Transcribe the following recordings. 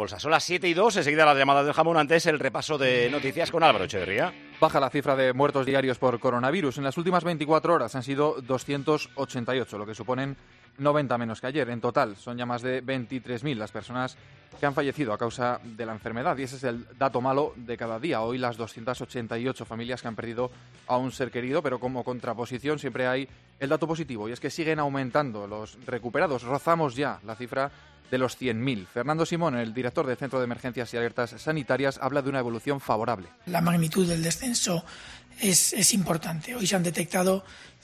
bolsa. Son las 7:02, enseguida las llamadas del jamón. Antes el repaso de noticias con Álvaro Echeverría. Baja la cifra de muertos diarios por coronavirus. En las últimas 24 horas han sido 288, lo que suponen 90 menos que ayer. En total son ya más de 23.000 las personas que han fallecido a causa de la enfermedad. Y ese es el dato malo de cada día. Hoy las 288 familias que han perdido a un ser querido, pero como contraposición siempre hay el dato positivo. Y es que siguen aumentando los recuperados. Rozamos ya la cifra de los 100.000. Fernando Simón, el director del Centro de Emergencias y Alertas Sanitarias, habla de una evolución favorable. La magnitud del descenso es importante. Hoy se han detectado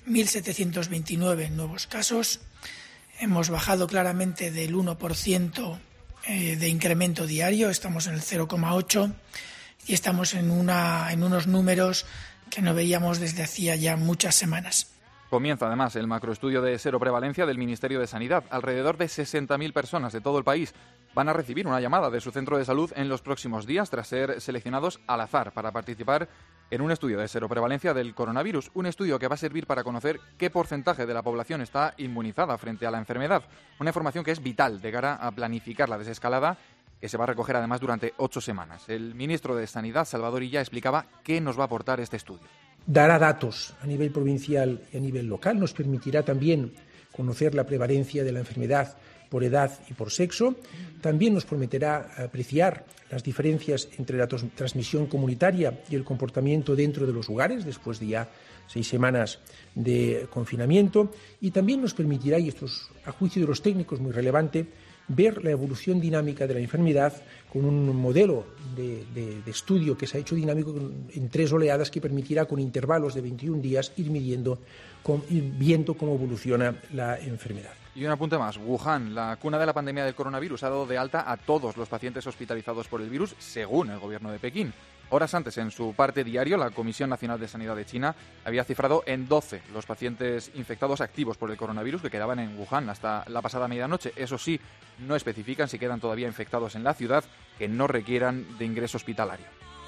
1.729 nuevos casos. Hemos bajado claramente del 1% de incremento diario. Estamos en el 0,8 y estamos en unos números que no veíamos desde hacía ya muchas semanas. Comienza además el macroestudio de seroprevalencia del Ministerio de Sanidad. Alrededor de 60.000 personas de todo el país van a recibir una llamada de su centro de salud en los próximos días tras ser seleccionados al azar para participar en un estudio de seroprevalencia del coronavirus. Un estudio que va a servir para conocer qué porcentaje de la población está inmunizada frente a la enfermedad. Una información que es vital de cara a planificar la desescalada que se va a recoger además durante 8 semanas. El ministro de Sanidad, Salvador Illa, explicaba qué nos va a aportar este estudio. Dará datos a nivel provincial y a nivel local, nos permitirá también conocer la prevalencia de la enfermedad por edad y por sexo. También nos permitirá apreciar las diferencias entre la transmisión comunitaria y el comportamiento dentro de los hogares, después de ya 6 semanas de confinamiento. Y también nos permitirá, y esto es a juicio de los técnicos muy relevante, ver la evolución dinámica de la enfermedad con un modelo de estudio que se ha hecho dinámico en 3 oleadas que permitirá con intervalos de 21 días ir viendo cómo evoluciona la enfermedad. Y un apunte más. Wuhan, la cuna de la pandemia del coronavirus, ha dado de alta a todos los pacientes hospitalizados por el virus, según el gobierno de Pekín. Horas antes, en su parte diario, la Comisión Nacional de Sanidad de China había cifrado en 12 los pacientes infectados activos por el coronavirus que quedaban en Wuhan hasta la pasada medianoche. Eso sí, no especifican si quedan todavía infectados en la ciudad que no requieran de ingreso hospitalario.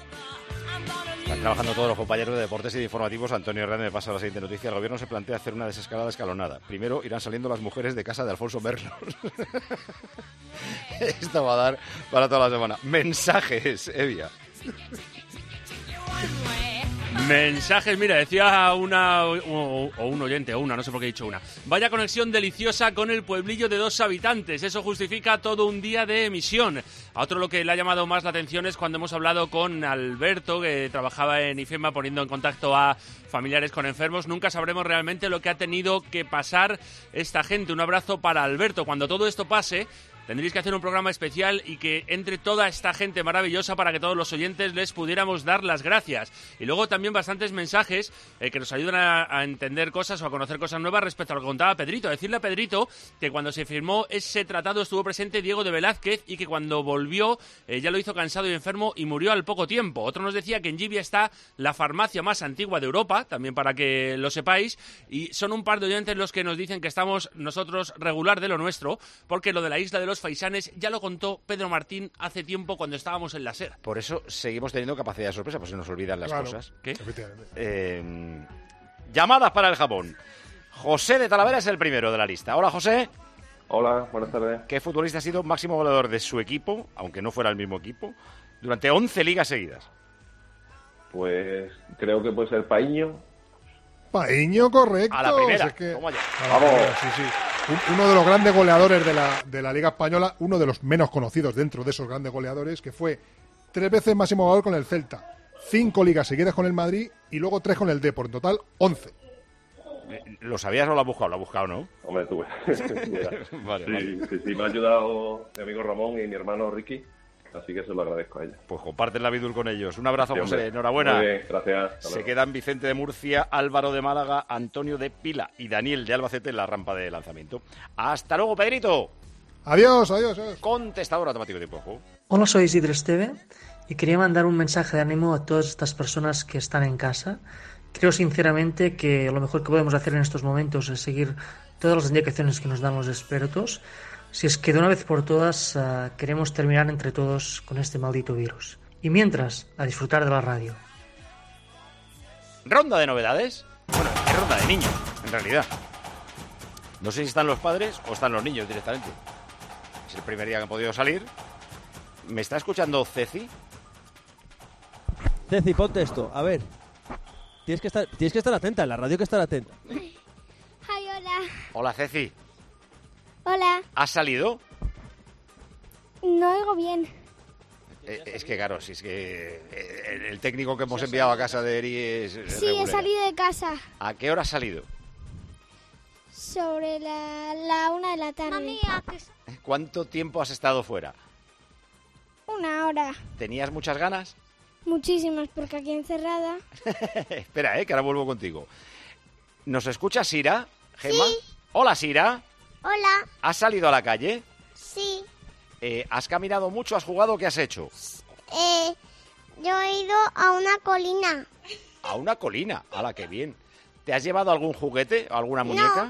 Están trabajando todos los compañeros de deportes y de informativos. Antonio Hernández me pasa la siguiente noticia. El gobierno se plantea hacer una desescalada escalonada. Primero irán saliendo las mujeres de casa de Alfonso Merlos. Esto va a dar para toda la semana. Mensajes, Evia. Mensajes, mira, decía una o un oyente, o una, no sé por qué he dicho una. Vaya conexión deliciosa con el pueblillo de 2 habitantes, eso justifica todo un día de emisión. A otro lo que le ha llamado más la atención es cuando hemos hablado con Alberto, que trabajaba en IFEMA poniendo en contacto a familiares con enfermos. Nunca sabremos realmente lo que ha tenido que pasar esta gente. Un abrazo para Alberto. Cuando todo esto pase, tendréis que hacer un programa especial y que entre toda esta gente maravillosa para que todos los oyentes les pudiéramos dar las gracias. Y luego también bastantes mensajes que nos ayudan a entender cosas o a conocer cosas nuevas respecto a lo que contaba Pedrito. Decirle a Pedrito que cuando se firmó ese tratado estuvo presente Diego de Velázquez y que cuando volvió ya lo hizo cansado y enfermo y murió al poco tiempo. Otro nos decía que en Llivia está la farmacia más antigua de Europa, también para que lo sepáis, y son un par de oyentes los que nos dicen que estamos nosotros regular de lo nuestro, porque lo de la isla de los Faisanes ya lo contó Pedro Martín hace tiempo cuando estábamos en la SER. Por eso seguimos teniendo capacidad de sorpresa, pues se nos olvidan las cosas. ¿Qué? Llamadas para el jamón. José de Talavera es el primero de la lista. Hola, José. Hola, buenas tardes. ¿Qué futbolista ha sido máximo goleador de su equipo, aunque no fuera el mismo equipo, durante 11 ligas seguidas? Pues creo que puede ser Paíño. Paíño, correcto. A la primera. Es que... Toma ya. Vamos. Sí, sí. Uno de los grandes goleadores de la Liga Española, uno de los menos conocidos dentro de esos grandes goleadores, que fue 3 veces máximo goleador con el Celta, 5 ligas seguidas con el Madrid y luego 3 con el Depor, en total 11. ¿Lo sabías o lo has buscado? Lo has buscado, ¿no? Hombre, tú. Vale. Sí, me ha ayudado mi amigo Ramón y mi hermano Ricky, así que se lo agradezco a ella. Pues comparten la vidul con ellos. Un abrazo, Sí, José. hombre. Enhorabuena. Muy bien, gracias. Se quedan Vicente de Murcia, Álvaro de Málaga, Antonio de Pila y Daniel de Albacete en la rampa de lanzamiento. ¡Hasta luego, Pedrito! Adiós. Contestador automático de juego. Hola, soy Isidro Esteve y quería mandar un mensaje de ánimo a todas estas personas que están en casa. Creo sinceramente que lo mejor que podemos hacer en estos momentos es seguir todas las indicaciones que nos dan los expertos, si es que de una vez por todas queremos terminar entre todos con este maldito virus. Y mientras, a disfrutar de la radio. Ronda de novedades. Bueno, es ronda de niños, en realidad. No sé si están los padres o están los niños directamente. Es el primer día que han podido salir ¿Me está escuchando Ceci? Ceci, ponte esto. A ver. Tienes que estar atenta. En la radio hay que estar atenta. Ay, hola. Hola, Ceci. Hola. ¿Has salido? No oigo bien. Es que claro, si es que el técnico que hemos enviado a casa de Eri es Sí, he salido de casa. ¿A qué hora has salido? Sobre la 1 de la tarde. Mami, ¿Cuánto tiempo has estado fuera? 1 hora. ¿Tenías muchas ganas? Muchísimas, porque aquí encerrada. Espera, que ahora vuelvo contigo. ¿Nos escucha Sira, Gemma? Sí. Hola, Sira. Hola. ¿Has salido a la calle? Sí. ¿Has caminado mucho? ¿Has jugado? ¿Qué has hecho? Yo he ido a una colina. A una colina. ¡Hala, qué bien! ¿Te has llevado algún juguete? ¿Alguna muñeca?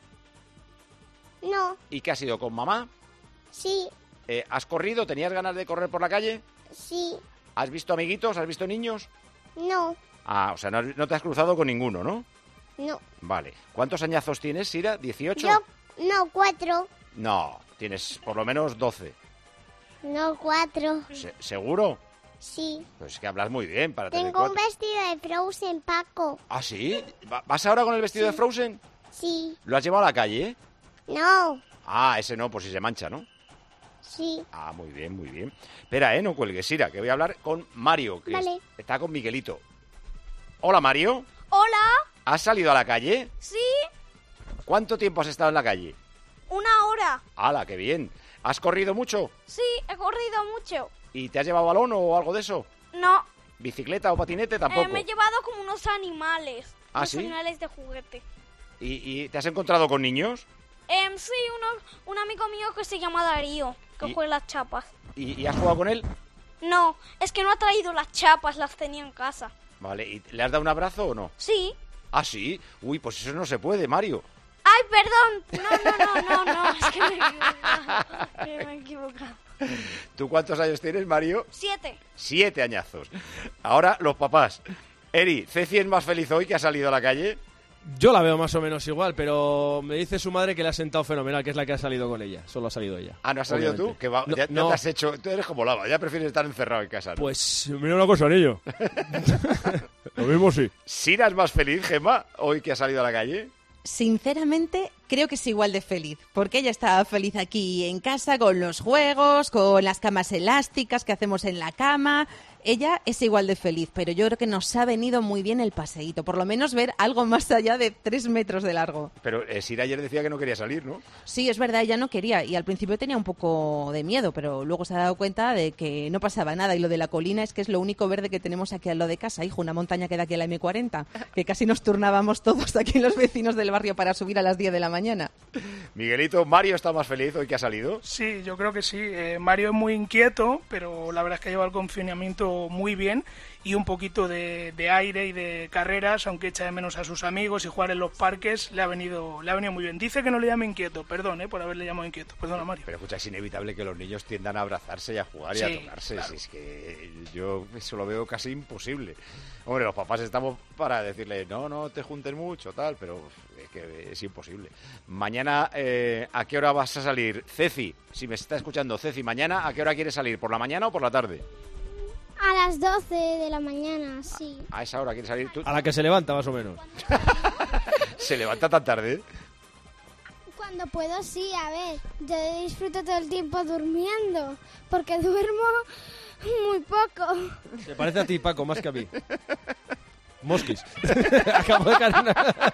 No. ¿Y qué has ido con mamá? Sí. ¿Has corrido? ¿Tenías ganas de correr por la calle? Sí. ¿Has visto amiguitos? ¿Has visto niños? No. Ah, o sea, no te has cruzado con ninguno, ¿no? No. Vale. ¿Cuántos añazos tienes, Sira? ¿18? Yo, no, 4. No, tienes por lo menos 12. No, 4. ¿Seguro? Sí. Pues que hablas muy bien para tener Tengo 4. un vestido de Frozen, Paco. ¿Ah, sí? ¿Vas ahora con el vestido de Frozen? Sí. ¿Lo has llevado a la calle? No. Ah, ese no, por si se mancha, ¿no? Sí. Ah, muy bien, muy bien. Espera, no cuelgues, Sira, que voy a hablar con Mario, que Vale. está con Miguelito. Hola, Mario. Hola. ¿Has salido a la calle? Sí. ¿Cuánto tiempo has estado en la calle? 1 hora. ¡Hala, qué bien! ¿Has corrido mucho? Sí, he corrido mucho. ¿Y te has llevado balón o algo de eso? No. ¿Bicicleta o patinete? Tampoco. Me he llevado como unos animales. ¿Ah, unos sí? animales de juguete. ¿Y te has encontrado con niños? Sí, un amigo mío que se llama Darío, que juega las chapas. ¿Y has jugado con él? No, es que no ha traído las chapas, las tenía en casa. Vale, ¿y le has dado un abrazo o no? Sí. ¿Ah, sí? Uy, pues eso no se puede, Mario. ¡Ay, perdón! No, es que me he equivocado. ¿Tú cuántos años tienes, Mario? 7. 7 añazos. Ahora, los papás. Eri, ¿Ceci es más feliz hoy que ha salido a la calle? Yo la veo más o menos igual, pero me dice su madre que le ha sentado fenomenal, que es la que ha salido con ella. Solo ha salido ella. Ah, ¿no has salido obviamente. tú? Que ya te has hecho... Tú eres como Lava, ya prefieres estar encerrado en casa, ¿no? Pues mira una cosa, niño. Lo mismo sí. ¿Sira es más feliz, Gemma, hoy que ha salido a la calle? Sinceramente, creo que es igual de feliz, porque ella está feliz aquí en casa con los juegos, con las camas elásticas que hacemos en la cama. Ella es igual de feliz, pero yo creo que nos ha venido muy bien el paseíto, por lo menos ver algo más allá de 3 metros de largo. Pero Sira ayer decía que no quería salir, ¿no? Sí, es verdad, ella no quería y al principio tenía un poco de miedo, pero luego se ha dado cuenta de que no pasaba nada y lo de la colina es que es lo único verde que tenemos aquí al lado de casa, hijo, una montaña que da aquí a la M40, que casi nos turnábamos todos aquí los vecinos del barrio para subir a las 10 de la mañana. Miguelito, ¿Mario está más feliz hoy que ha salido? Sí, yo creo que sí. Mario es muy inquieto, pero la verdad es que lleva el confinamiento muy bien y un poquito de aire y de carreras, aunque echa de menos a sus amigos y jugar en los parques, le ha venido muy bien. Dice que no le llame inquieto, perdón por haberle llamado inquieto. Perdona, Mario. Pero escucha, es inevitable que los niños tiendan a abrazarse y a jugar y Sí, a tocarse. claro. Si es que yo eso lo veo casi imposible. Hombre, los papás estamos para decirle, no te juntes mucho, tal, pero es que es imposible. Mañana, ¿a qué hora vas a salir? Ceci, si me está escuchando, Ceci, mañana, ¿a qué hora quieres salir? ¿Por la mañana o por la tarde? A las 12 de la mañana, sí. A esa hora quieres salir tú. A la que se levanta, más o menos. ¿Se levanta tan tarde? Cuando puedo, sí, a ver. Yo disfruto todo el tiempo durmiendo, porque duermo muy poco. ¿Te parece a ti, Paco, más que a mí? Mosquis. Acabo de caer una...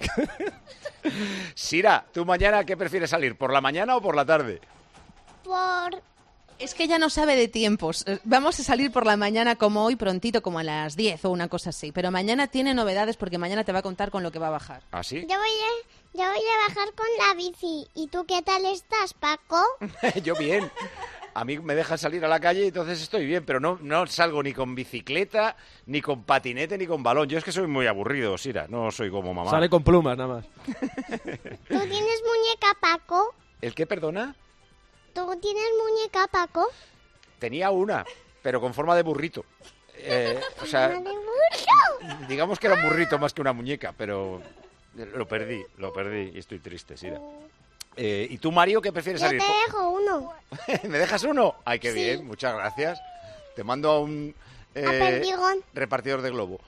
Sira, ¿tú mañana qué prefieres salir? ¿Por la mañana o por la tarde? Es que ella no sabe de tiempos. Vamos a salir por la mañana como hoy, prontito, como a las 10 o una cosa así. Pero mañana tiene novedades porque mañana te va a contar con lo que va a bajar. ¿Ah, sí? Yo voy a bajar con la bici. ¿Y tú qué tal estás, Paco? Yo bien. A mí me dejan salir a la calle y entonces estoy bien, pero no salgo ni con bicicleta, ni con patinete, ni con balón. Yo es que soy muy aburrido, Sira, no soy como mamá. Sale con plumas, nada más. ¿Tú tienes muñeca, Paco? ¿El qué, perdona? ¿Tú tienes muñeca, Paco? Tenía una, pero con forma de burrito. O sea, ¡Forma de burro! digamos que era un burrito más que una muñeca, pero lo perdí y estoy triste, Sira. ¿Y tú, Mario, qué prefieres salir? Yo te dejo uno. ¿Me dejas uno? Ay, qué Sí. bien, muchas gracias. Te mando a un Perdigón. repartidor de globo.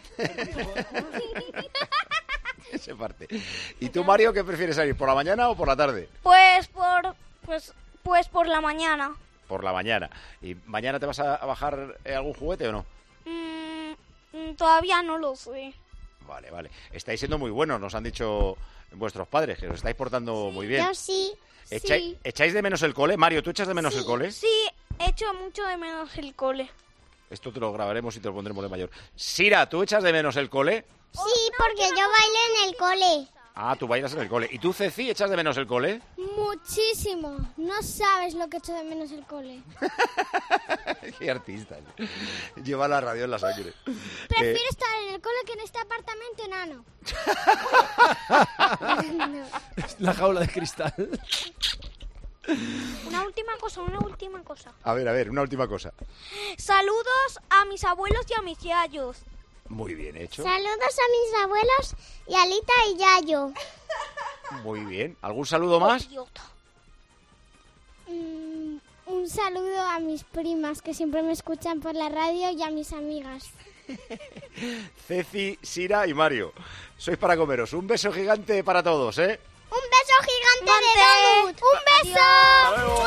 Se parte. ¿Y tú, Mario, qué prefieres salir? ¿Por la mañana o por la tarde? Pues por la mañana. Por la mañana. ¿Y mañana te vas a bajar algún juguete o no? Todavía no lo sé. Vale, vale. Estáis siendo muy buenos, nos han dicho vuestros padres, que os estáis portando muy bien. Yo sí. Sí. ¿Echáis de menos el cole? Mario, ¿tú echas de menos el cole? Sí, echo mucho de menos el cole. Esto te lo grabaremos y te lo pondremos de mayor. Sira, ¿tú echas de menos el cole? Sí, porque yo bailo en el cole. Ah, tú bailas en el cole. ¿Y tú, Ceci, echas de menos el cole? Muchísimo. No sabes lo que echo de menos el cole. Qué artista. Lleva la radio en la sangre. Prefiero estar en el cole que en este apartamento enano. La jaula de cristal. Una última cosa. A ver, una última cosa. Saludos a mis abuelos y a mis yayos. Muy bien hecho. Saludos a mis abuelos y a Lita y Yayo. Muy bien. ¿Algún saludo más? Un saludo a mis primas que siempre me escuchan por la radio y a mis amigas. Ceci, Sira y Mario. Sois para comeros. Un beso gigante para todos, ¿eh? ¡Un beso gigante de Donut! ¡Un beso! ¡Hasta luego!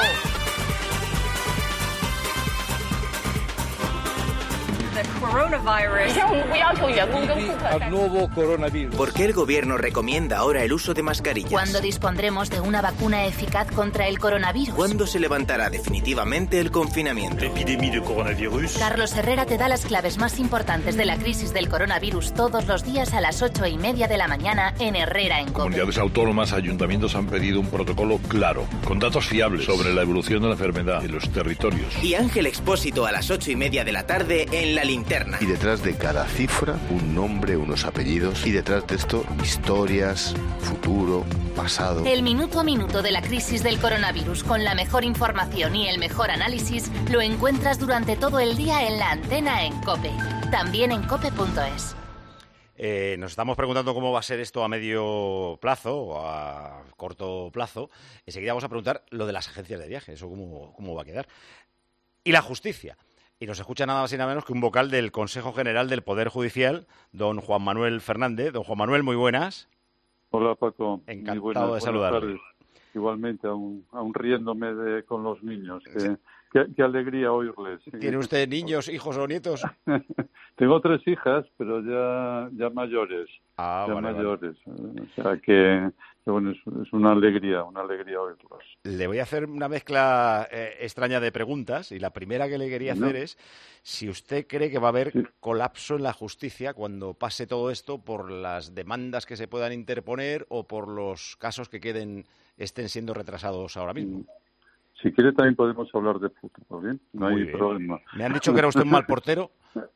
Al nuevo coronavirus. ¿Por qué el gobierno recomienda ahora el uso de mascarillas? ¿Cuándo dispondremos de una vacuna eficaz contra el coronavirus? ¿Cuándo se levantará definitivamente el confinamiento? Epidemia de coronavirus. Carlos Herrera te da las claves más importantes de la crisis del coronavirus todos los días a las 8:30 de la mañana en Herrera en COPE. Comunidades autónomas, ayuntamientos han pedido un protocolo claro, con datos fiables sobre la evolución de la enfermedad en los territorios. Y Ángel Expósito a las 8:30 de la tarde en La Linterna. Y detrás de cada cifra, un nombre, unos apellidos. Y detrás de esto, historias, futuro, pasado. El minuto a minuto de la crisis del coronavirus con la mejor información y el mejor análisis lo encuentras durante todo el día en la antena en COPE. También en cope.es. Nos estamos preguntando cómo va a ser esto a medio plazo o a corto plazo. Enseguida vamos a preguntar lo de las agencias de viaje, eso cómo va a quedar. Y la justicia. Y nos escucha nada más y nada menos que un vocal del Consejo General del Poder Judicial, don Juan Manuel Fernández. Don Juan Manuel, muy buenas. Hola, Paco. Encantado de saludarle. Igualmente, aún riéndome con los niños. Qué alegría oírles. ¿Tiene usted niños, hijos o nietos? Tengo 3 hijas, pero ya mayores. Mayores. O sea que bueno, es una alegría oírlos. Le voy a hacer una mezcla extraña de preguntas y la primera que le quería hacer es si usted cree que va a haber colapso en la justicia cuando pase todo esto por las demandas que se puedan interponer o por los casos que estén siendo retrasados ahora mismo. Si quiere también podemos hablar de fútbol, ¿bien? No hay problema. ¿Me han dicho que era usted un mal portero?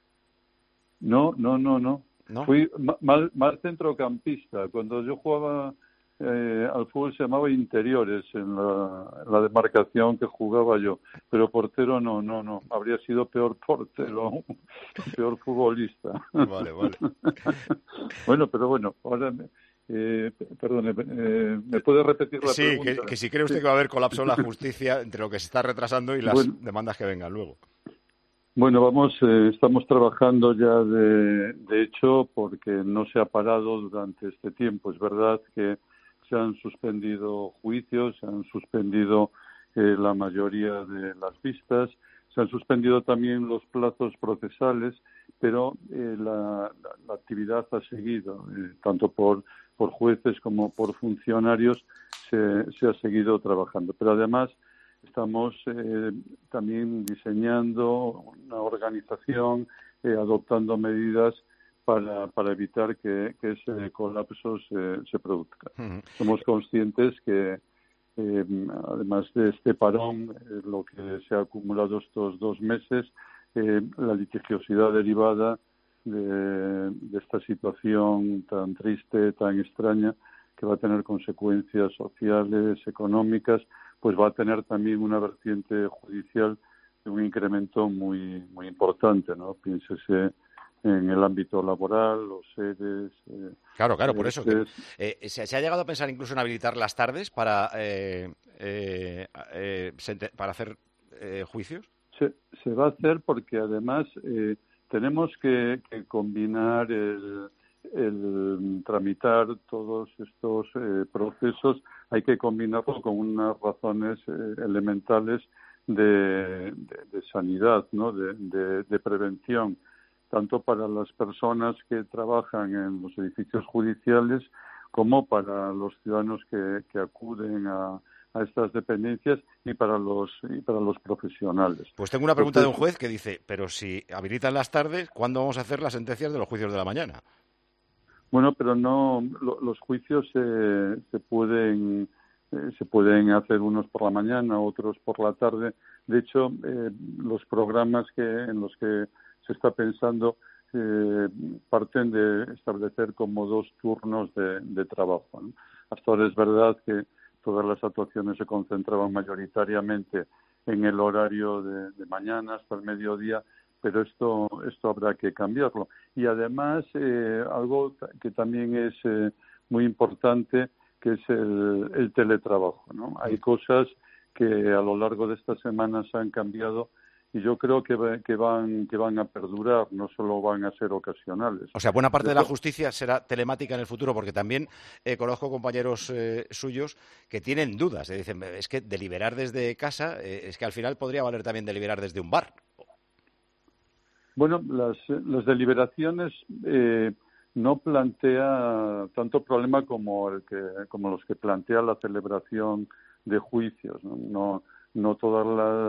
No. Fui mal centrocampista. Cuando yo jugaba al fútbol se llamaba interiores en la demarcación que jugaba yo, pero portero no. Habría sido peor portero, peor futbolista. Vale. Bueno, ahora... perdone, ¿me puede repetir la pregunta? Sí, que si cree usted que va a haber colapso en la justicia entre lo que se está retrasando y las demandas que vengan luego. Bueno, estamos trabajando ya de hecho porque no se ha parado durante este tiempo. Es verdad que se han suspendido juicios, se han suspendido la mayoría de las vistas, se han suspendido también los plazos procesales, pero la actividad ha seguido, tanto por jueces como por funcionarios se ha seguido trabajando. Pero además estamos también diseñando una organización, adoptando medidas para evitar que ese colapso se produzca. Uh-huh. Somos conscientes que además de este parón, lo que se ha acumulado estos 2 meses, la litigiosidad derivada de esta situación tan triste, tan extraña, que va a tener consecuencias sociales, económicas, pues va a tener también una vertiente judicial de un incremento muy importante, ¿no? Piénsese en el ámbito laboral, los seres. Claro, por eso. ¿Se ha llegado a pensar incluso en habilitar las tardes para hacer juicios? Se va a hacer porque además tenemos que combinar el tramitar todos estos procesos, hay que combinarlo con unas razones elementales de sanidad, ¿no? de prevención, tanto para las personas que trabajan en los edificios judiciales como para los ciudadanos que acuden a estas dependencias y para los profesionales. Pues tengo una pregunta de un juez que dice, pero si habilitan las tardes, ¿cuándo vamos a hacer las sentencias de los juicios de la mañana? Bueno, pero no, los juicios se pueden hacer unos por la mañana, otros por la tarde. De hecho, los programas en los que se está pensando parten de establecer como 2 turnos de trabajo, ¿no? Hasta ahora es verdad que todas las actuaciones se concentraban mayoritariamente en el horario de mañana hasta el mediodía, pero esto habrá que cambiarlo. Y además, algo que también es muy importante, que es el teletrabajo, ¿no? Hay cosas que a lo largo de estas semanas han cambiado y yo creo que van a perdurar, no solo van a ser ocasionales. O sea, buena parte de la justicia será telemática en el futuro, porque también conozco compañeros suyos que tienen dudas. Dicen, es que deliberar desde casa, es que al final podría valer también deliberar desde un bar. Bueno, las deliberaciones no plantea tanto problema como los que plantea la celebración de juicios, ¿no? No todas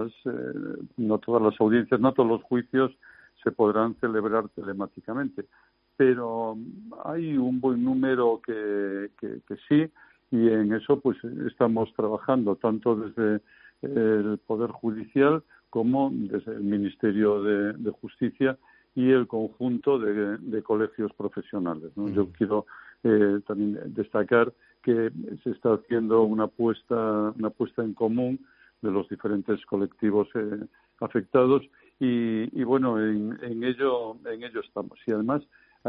las audiencias, no todos los juicios se podrán celebrar telemáticamente, pero hay un buen número que sí, y en eso pues estamos trabajando tanto desde el Poder Judicial como desde el Ministerio de Justicia y el conjunto de colegios profesionales, ¿no? Yo quiero también destacar que se está haciendo una puesta en común de los diferentes colectivos afectados y bueno, en ello estamos. Y además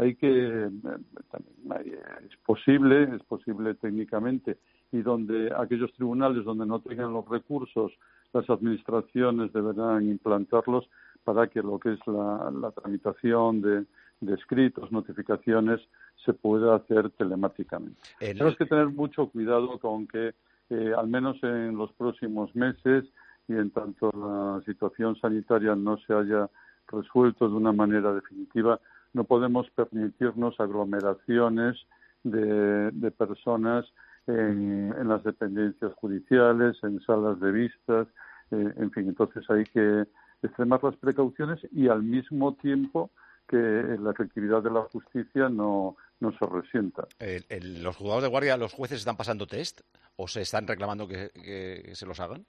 es posible técnicamente, y donde aquellos tribunales donde no tengan los recursos, las administraciones deberán implantarlos para que lo que es la tramitación de escritos, notificaciones, se pueda hacer telemáticamente. Tenemos que tener mucho cuidado con que al menos en los próximos meses, y en tanto la situación sanitaria no se haya resuelto de una manera definitiva, no podemos permitirnos aglomeraciones de personas en las dependencias judiciales, en salas de vistas, en fin. Entonces hay que extremar las precauciones y al mismo tiempo que la efectividad de la justicia no se resienta. ¿Los juzgados de guardia, los jueces están pasando test o se están reclamando que se los hagan?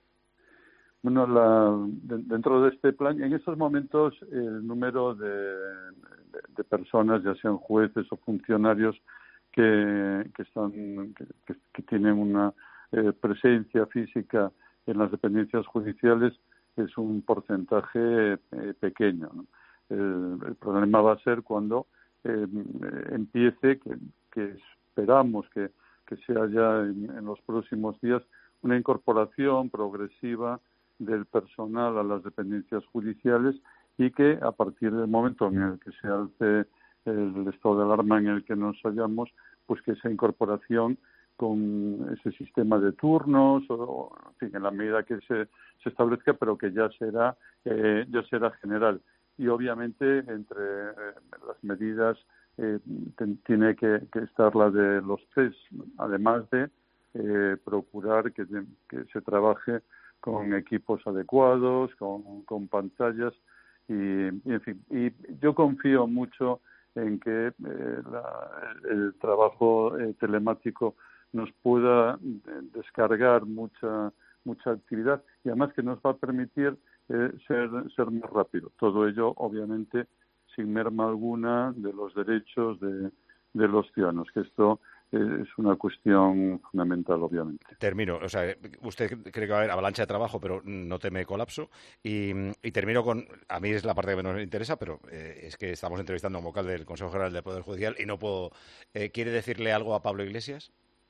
Bueno, dentro de este plan, en estos momentos el número de personas, ya sean jueces o funcionarios que tienen una presencia física en las dependencias judiciales es un porcentaje pequeño, ¿no? El problema va a ser cuando empiece, que esperamos que sea ya en los próximos días, una incorporación progresiva del personal a las dependencias judiciales y que a partir del momento en el que se alce el estado de alarma en el que nos hallamos, pues que esa incorporación con ese sistema de turnos o en fin, en la medida que se establezca, pero que ya será general. Y obviamente entre las medidas tiene que estar la de los test, además de procurar que se trabaje con equipos adecuados, con pantallas y en fin. Y yo confío mucho en que el trabajo telemático nos pueda descargar mucha actividad y además que nos va a permitir ser más rápido. Todo ello, obviamente, sin merma alguna de los derechos de los ciudadanos, que esto es una cuestión fundamental, obviamente. Termino. O sea, usted cree que va a haber avalancha de trabajo, pero no teme colapso. Y termino con... A mí es la parte que menos me interesa, pero es que estamos entrevistando a un vocal del Consejo General del Poder Judicial y no puedo... ¿Quiere decirle algo a Pablo Iglesias?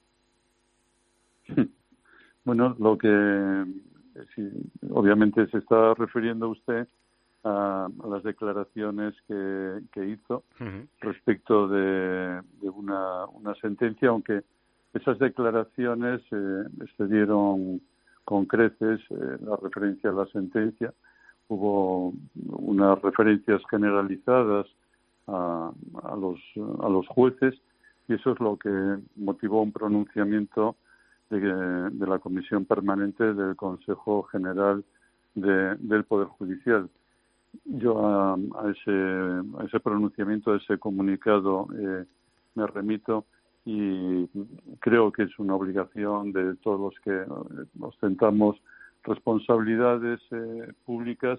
Bueno, lo que... Sí, obviamente se está refiriendo usted a las declaraciones que hizo respecto de una sentencia, aunque esas declaraciones se dieron con creces la referencia a la sentencia. Hubo unas referencias generalizadas a los jueces, y eso es lo que motivó un pronunciamiento de la Comisión Permanente del Consejo General del Poder Judicial. Yo a ese pronunciamiento, a ese comunicado me remito, y creo que es una obligación de todos los que ostentamos responsabilidades públicas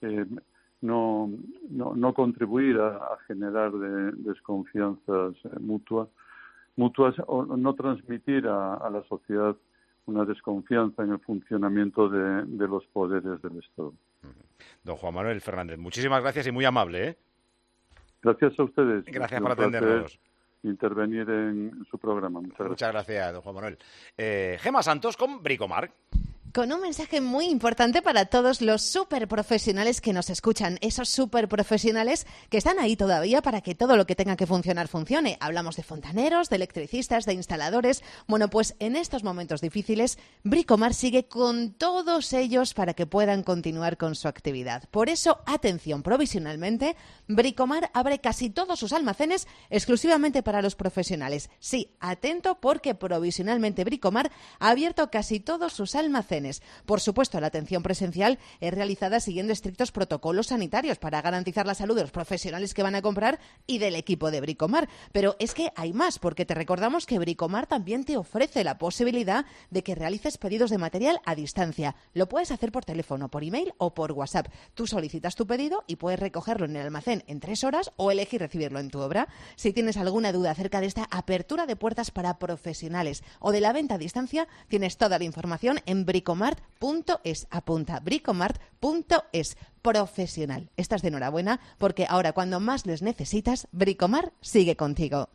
no contribuir a generar desconfianzas mutuas o no transmitir a la sociedad una desconfianza en el funcionamiento de los poderes del Estado. Don Juan Manuel Fernández, muchísimas gracias y muy amable, ¿eh? Gracias a ustedes. Gracias por atendernos. Intervenir en su programa. Muchas gracias, don Juan Manuel. Gemma Santos con Bricomart. Con un mensaje muy importante para todos los superprofesionales que nos escuchan, esos superprofesionales que están ahí todavía para que todo lo que tenga que funcionar funcione. Hablamos de fontaneros, de electricistas, de instaladores. Bueno, pues en estos momentos difíciles, Bricomart sigue con todos ellos para que puedan continuar con su actividad. Por eso, atención, provisionalmente, Bricomart abre casi todos sus almacenes exclusivamente para los profesionales. Sí, atento, porque provisionalmente Bricomart ha abierto casi todos sus almacenes. Por supuesto, la atención presencial es realizada siguiendo estrictos protocolos sanitarios para garantizar la salud de los profesionales que van a comprar y del equipo de Bricomart. Pero es que hay más, porque te recordamos que Bricomart también te ofrece la posibilidad de que realices pedidos de material a distancia. Lo puedes hacer por teléfono, por email o por WhatsApp. Tú solicitas tu pedido y puedes recogerlo en el almacén en 3 horas o elegir recibirlo en tu obra. Si tienes alguna duda acerca de esta apertura de puertas para profesionales o de la venta a distancia, tienes toda la información en bricomart.es. Apunta, bricomart.es. Profesional. Estás de enhorabuena, porque ahora, cuando más les necesitas, Bricomart sigue contigo.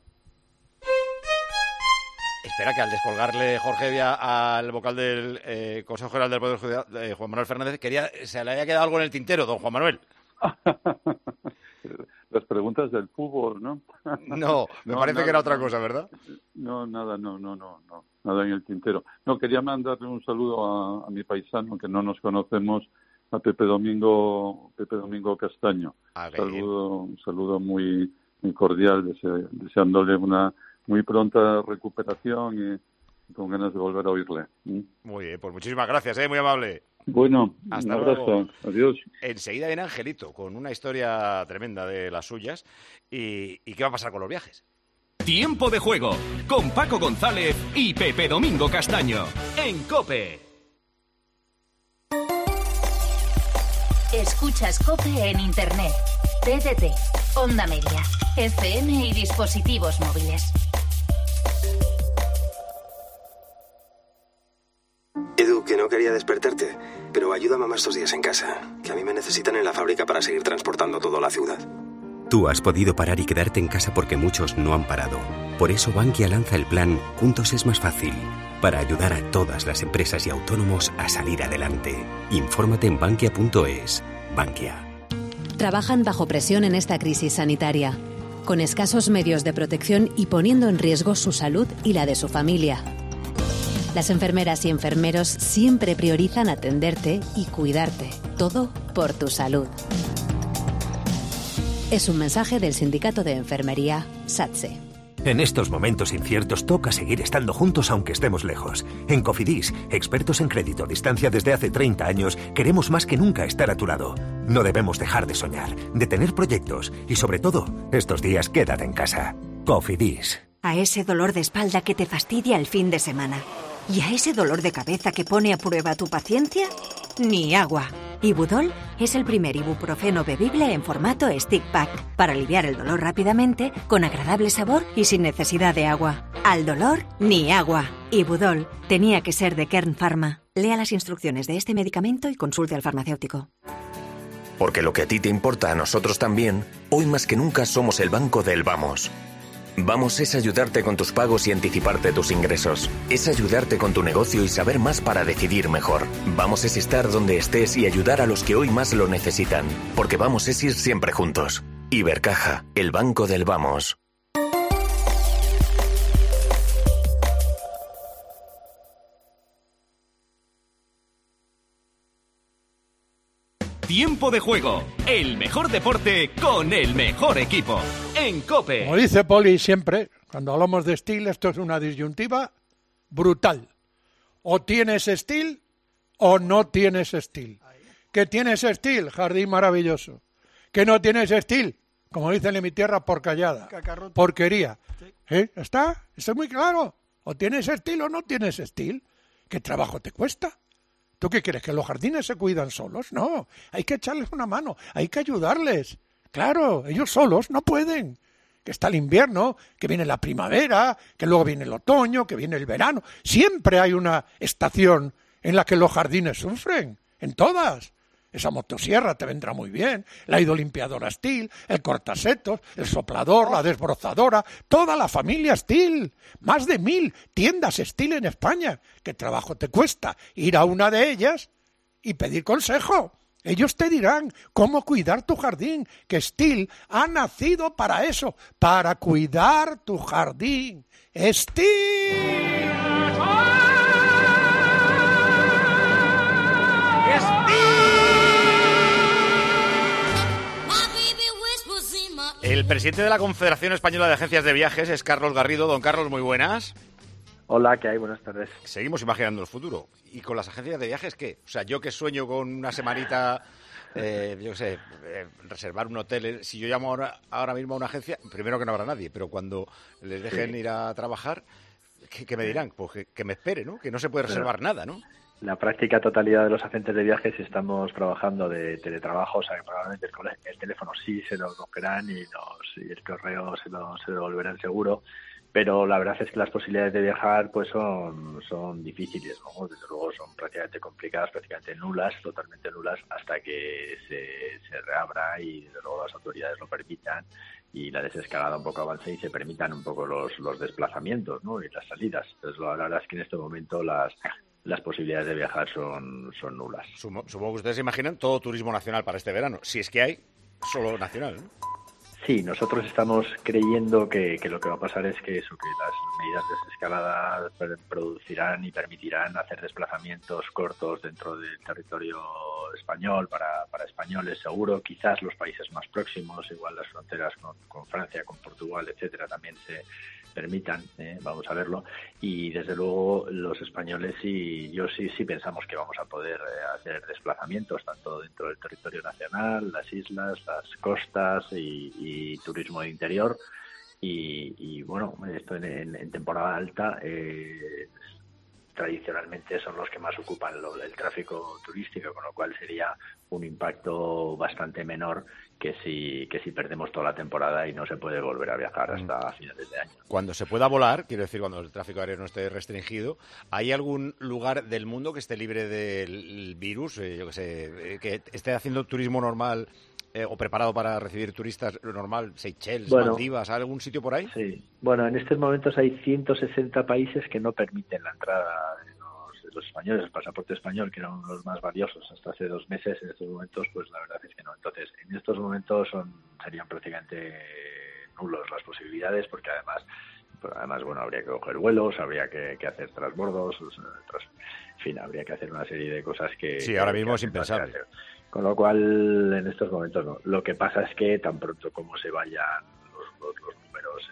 Espera, que al descolgarle Jorge Vía al vocal del Consejo General del Poder Judicial, Juan Manuel Fernández, se le había quedado algo en el tintero, don Juan Manuel. Las preguntas del fútbol, ¿no? No, me parece que era otra cosa, ¿verdad? No, nada en el tintero. No, quería mandarle un saludo a mi paisano, que no nos conocemos, a Pepe Domingo Castaño. Un saludo muy, muy cordial, deseándole una muy pronta recuperación y con ganas de volver a oírle. Muy bien, pues muchísimas gracias, muy amable. Bueno, hasta un abrazo. Luego. Adiós. Enseguida viene Angelito con una historia tremenda de las suyas. ¿Y qué va a pasar con los viajes? Tiempo de juego con Paco González y Pepe Domingo Castaño en COPE. Escuchas COPE en Internet, TDT, Onda Media, FM y dispositivos móviles. Edu, que no quería despertarte, pero ayuda a mamá estos días en casa, que a mí me necesitan en la fábrica para seguir transportando todo a la ciudad. Tú has podido parar y quedarte en casa porque muchos no han parado. Por eso Bankia lanza el plan Juntos es más fácil, para ayudar a todas las empresas y autónomos a salir adelante. Infórmate en bankia.es. Bankia. Trabajan bajo presión en esta crisis sanitaria, con escasos medios de protección y poniendo en riesgo su salud y la de su familia. Las enfermeras y enfermeros siempre priorizan atenderte y cuidarte. Todo por tu salud. Es un mensaje del Sindicato de Enfermería, SATSE. En estos momentos inciertos toca seguir estando juntos aunque estemos lejos. En Cofidis, expertos en crédito a distancia desde hace 30 años, queremos más que nunca estar a tu lado. No debemos dejar de soñar, de tener proyectos y, sobre todo, estos días quédate en casa. Cofidis. A ese dolor de espalda que te fastidia el fin de semana. ¿Y a ese dolor de cabeza que pone a prueba tu paciencia? Ni agua. Ibudol es el primer ibuprofeno bebible en formato stick pack para aliviar el dolor rápidamente, con agradable sabor y sin necesidad de agua. Al dolor, ni agua. Ibudol tenía que ser de Kern Pharma. Lea las instrucciones de este medicamento y consulte al farmacéutico. Porque lo que a ti te importa, a nosotros también, hoy más que nunca somos el banco del Vamos. Vamos es ayudarte con tus pagos y anticiparte tus ingresos. Es ayudarte con tu negocio y saber más para decidir mejor. Vamos es estar donde estés y ayudar a los que hoy más lo necesitan. Porque vamos es ir siempre juntos. Ibercaja, el banco del Vamos. Tiempo de juego, el mejor deporte con el mejor equipo. En COPE. Como dice Poli siempre, cuando hablamos de estilo, esto es una disyuntiva brutal. O tienes estilo o no tienes estilo. ¿Que tienes estilo? Jardín maravilloso. ¿Que no tienes estilo? Como dicen en mi tierra, porcallada. Porquería. ¿Está? Eso es muy claro. O tienes estilo o no tienes estilo. ¿Qué trabajo te cuesta? ¿Tú qué quieres? ¿Que los jardines se cuidan solos? No, hay que echarles una mano, hay que ayudarles. Claro, ellos solos no pueden. Que está el invierno, que viene la primavera, que luego viene el otoño, que viene el verano. Siempre hay una estación en la que los jardines sufren, en todas. Esa motosierra te vendrá muy bien, la hidrolimpiadora Stihl, el cortasetos, el soplador, la desbrozadora, toda la familia Stihl. Más de 1000 tiendas Stihl en España. ¿Qué trabajo te cuesta ir a una de ellas y pedir consejo? Ellos te dirán cómo cuidar tu jardín, que Stihl ha nacido para eso, para cuidar tu jardín. ¡Stihl! El presidente de la Confederación Española de Agencias de Viajes es Carlos Garrido. Don Carlos, muy buenas. Hola, ¿qué hay? Buenas tardes. Seguimos imaginando el futuro. ¿Y con las agencias de viajes qué? O sea, yo que sueño con una semanita, yo qué sé, reservar un hotel. Si yo llamo ahora mismo a una agencia, primero que no habrá nadie, pero cuando les dejen ir a trabajar, ¿qué me dirán? Pues que me espere, ¿no? Que no se puede reservar nada, ¿no? La práctica totalidad de los agentes de viajes estamos trabajando de teletrabajo, o sea que probablemente el teléfono sí se lo cogerán y el correo se lo devolverán seguro, pero la verdad es que las posibilidades de viajar pues son difíciles, ¿no? Desde luego son prácticamente complicadas, prácticamente nulas, totalmente nulas, hasta que se reabra y desde luego las autoridades lo permitan y la desescalada un poco avance y se permitan un poco los desplazamientos, ¿no? Y las salidas. Entonces la verdad es que en este momento las posibilidades de viajar son nulas. Supongo que ustedes se imaginan todo turismo nacional para este verano. Si es que hay, solo nacional, ¿no? Sí, nosotros estamos creyendo que lo que va a pasar es que las medidas de desescalada producirán y permitirán hacer desplazamientos cortos dentro del territorio español para españoles, seguro. Quizás los países más próximos, igual las fronteras con Francia, con Portugal, etcétera, también se permitan, vamos a verlo, y desde luego los españoles sí pensamos que vamos a poder hacer desplazamientos tanto dentro del territorio nacional, las islas, las costas y turismo de interior y bueno, esto en temporada alta tradicionalmente son los que más ocupan el tráfico turístico, con lo cual sería un impacto bastante menor que si perdemos toda la temporada y no se puede volver a viajar hasta finales de año. Cuando se pueda volar, quiero decir, cuando el tráfico aéreo no esté restringido, ¿hay algún lugar del mundo que esté libre del virus, yo que sé, que esté haciendo turismo normal o preparado para recibir turistas normal, Seychelles, Maldivas, algún sitio por ahí? Sí, bueno, en estos momentos hay 160 países que no permiten la entrada de los españoles, el pasaporte español, que era uno de los más valiosos hasta hace 2 meses. En estos momentos, pues la verdad es que no. Entonces, en estos momentos serían prácticamente nulos las posibilidades, porque además, bueno, habría que coger vuelos, habría que hacer transbordos, en fin, habría que hacer una serie de cosas que... Sí, ahora mismo es impensable. Con lo cual, en estos momentos no. Lo que pasa es que tan pronto como se vayan los números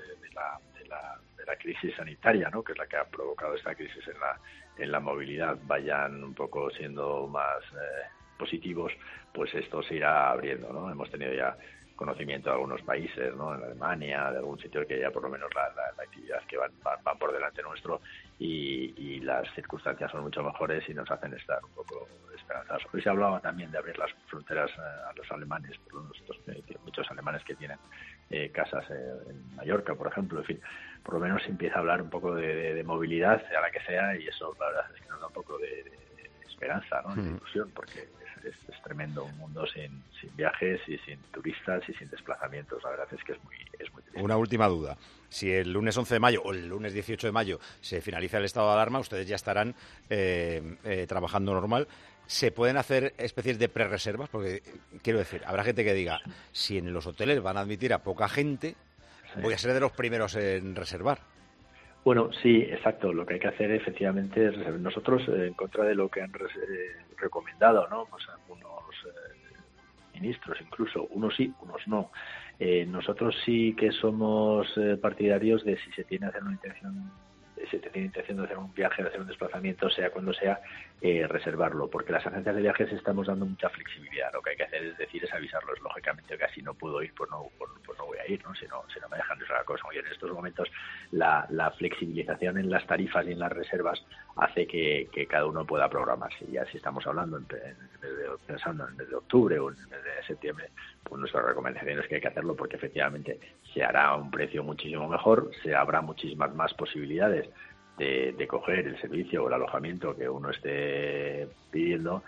de la crisis sanitaria, ¿no?, que es la que ha provocado esta crisis en la movilidad, vayan un poco siendo más positivos, pues esto se irá abriendo, ¿no? Hemos tenido ya conocimiento de algunos países, ¿no? En Alemania, de algún sitio que ya por lo menos la actividad que van por delante nuestro y las circunstancias son mucho mejores y nos hacen estar un poco esperanzados. Hoy se hablaba también de abrir las fronteras a los alemanes, muchos alemanes que tienen casas en Mallorca, por ejemplo, en fin, por lo menos se empieza a hablar un poco de movilidad, a la que sea, y eso la verdad es que nos da un poco de esperanza, ¿no? De ilusión, porque es tremendo un mundo sin viajes y sin turistas y sin desplazamientos. La verdad es que es muy triste. Una última duda. Si el lunes 11 de mayo o el lunes 18 de mayo se finaliza el estado de alarma, ustedes ya estarán trabajando normal. ¿Se pueden hacer especies de prerreservas? Porque, quiero decir, habrá gente que diga, si en los hoteles van a admitir a poca gente, voy a ser de los primeros en reservar. Bueno, sí, exacto. Lo que hay que hacer efectivamente es reservar. Nosotros, en contra de lo que han recomendado, ¿no? Pues algunos ministros, incluso, unos sí, unos no. Nosotros sí que somos partidarios de si se tiene intención de hacer un viaje, de hacer un desplazamiento, sea cuando sea, reservarlo, porque las agencias de viajes estamos dando mucha flexibilidad. Lo que hay que hacer es avisarlos, lógicamente, que así no puedo ir, pues no voy a ir, ¿no? Si no me dejan de usar la cosa. Y en estos momentos la flexibilización en las tarifas y en las reservas hace que cada uno pueda programarse. Ya si estamos hablando pensando en el mes de octubre o en el mes de septiembre, pues nuestra recomendación es que hay que hacerlo, porque efectivamente se hará a un precio muchísimo mejor, se habrá muchísimas más posibilidades de coger el servicio o el alojamiento que uno esté pidiendo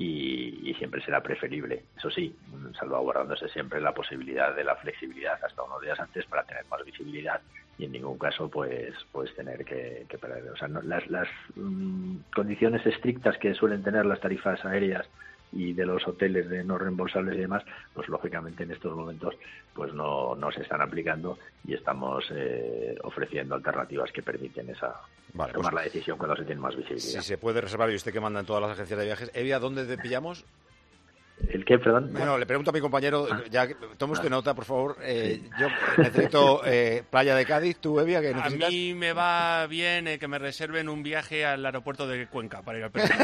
y siempre será preferible. Eso sí, salvaguardándose siempre la posibilidad de la flexibilidad hasta unos días antes para tener más visibilidad y en ningún caso pues tener que perder. O sea, no, las condiciones estrictas que suelen tener las tarifas aéreas y de los hoteles de no reembolsables y demás, pues lógicamente en estos momentos pues no se están aplicando y estamos ofreciendo alternativas que permiten tomar la decisión cuando se tiene más visibilidad. Si se puede reservar, y usted que manda en todas las agencias de viajes, Evia, ¿dónde te pillamos? ¿El qué, perdón? Bueno, le pregunto a mi compañero, ya tome usted nota, por favor. Yo necesito playa de Cádiz, tú, Evia, ¿qué necesitas? A mí me va bien que me reserven un viaje al aeropuerto de Cuenca para ir al Perú.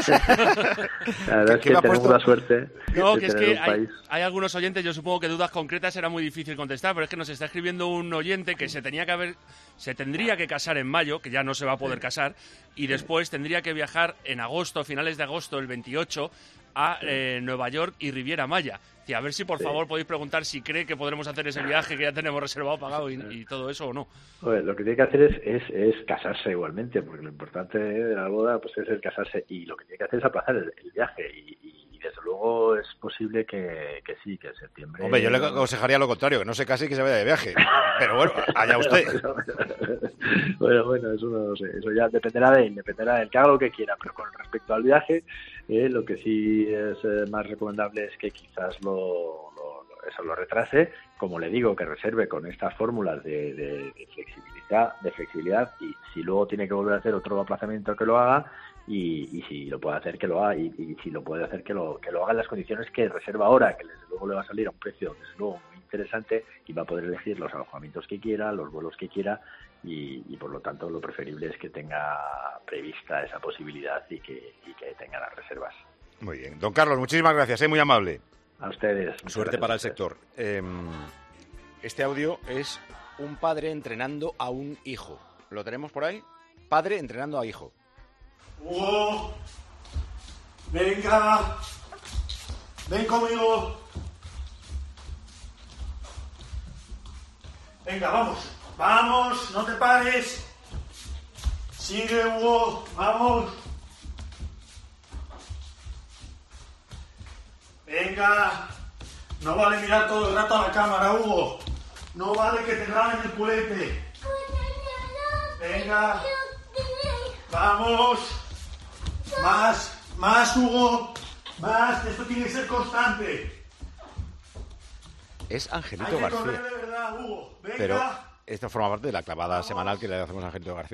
La verdad es que tenemos la suerte. No, que es que hay algunos oyentes, yo supongo que dudas concretas era muy difícil contestar, pero es que nos está escribiendo un oyente que se tendría que casar en mayo, que ya no se va a poder casar, y después tendría que viajar en agosto, finales de agosto, el 28, a Nueva York y Riviera Maya. Y a ver si por favor podéis preguntar si cree que podremos hacer ese viaje que ya tenemos reservado, pagado y todo eso o no. Bueno, lo que tiene que hacer es casarse igualmente, porque lo importante de la boda pues es el casarse, y lo que tiene que hacer es aplazar el viaje y desde luego es posible que sí, que en septiembre... Hombre, yo le aconsejaría lo contrario, que no se case y que se vaya de viaje. Pero bueno, allá usted. Bueno, eso no sé, eso ya dependerá de él, que haga lo que quiera, pero con respecto al viaje, lo que sí es más recomendable es que quizás lo retrase, como le digo, que reserve con estas fórmulas de flexibilidad, y si luego tiene que volver a hacer otro aplazamiento, que lo haga, y si lo puede hacer, que lo haga, y si lo puede hacer, que lo haga en las condiciones que reserva ahora, que desde luego le va a salir a un precio desde luego muy interesante, y va a poder elegir los alojamientos que quiera, los vuelos que quiera, y por lo tanto lo preferible es que tenga prevista esa posibilidad y que tenga las reservas. Muy bien. Don Carlos, muchísimas gracias, muy amable. A ustedes. Suerte para el sector. Este audio es un padre entrenando a un hijo. ¿Lo tenemos por ahí? Padre entrenando a hijo. Hugo, venga, ven conmigo. Venga, vamos, no te pares. Sigue, Hugo, vamos. Venga, no vale mirar todo el rato a la cámara, Hugo. No vale que te graben el culete. Venga, vamos. Más, Hugo. Más, esto tiene que ser constante. Es Angelito García. De verdad, Hugo. Venga. Pero esto forma parte de la clavada semanal que le hacemos a Angelito García.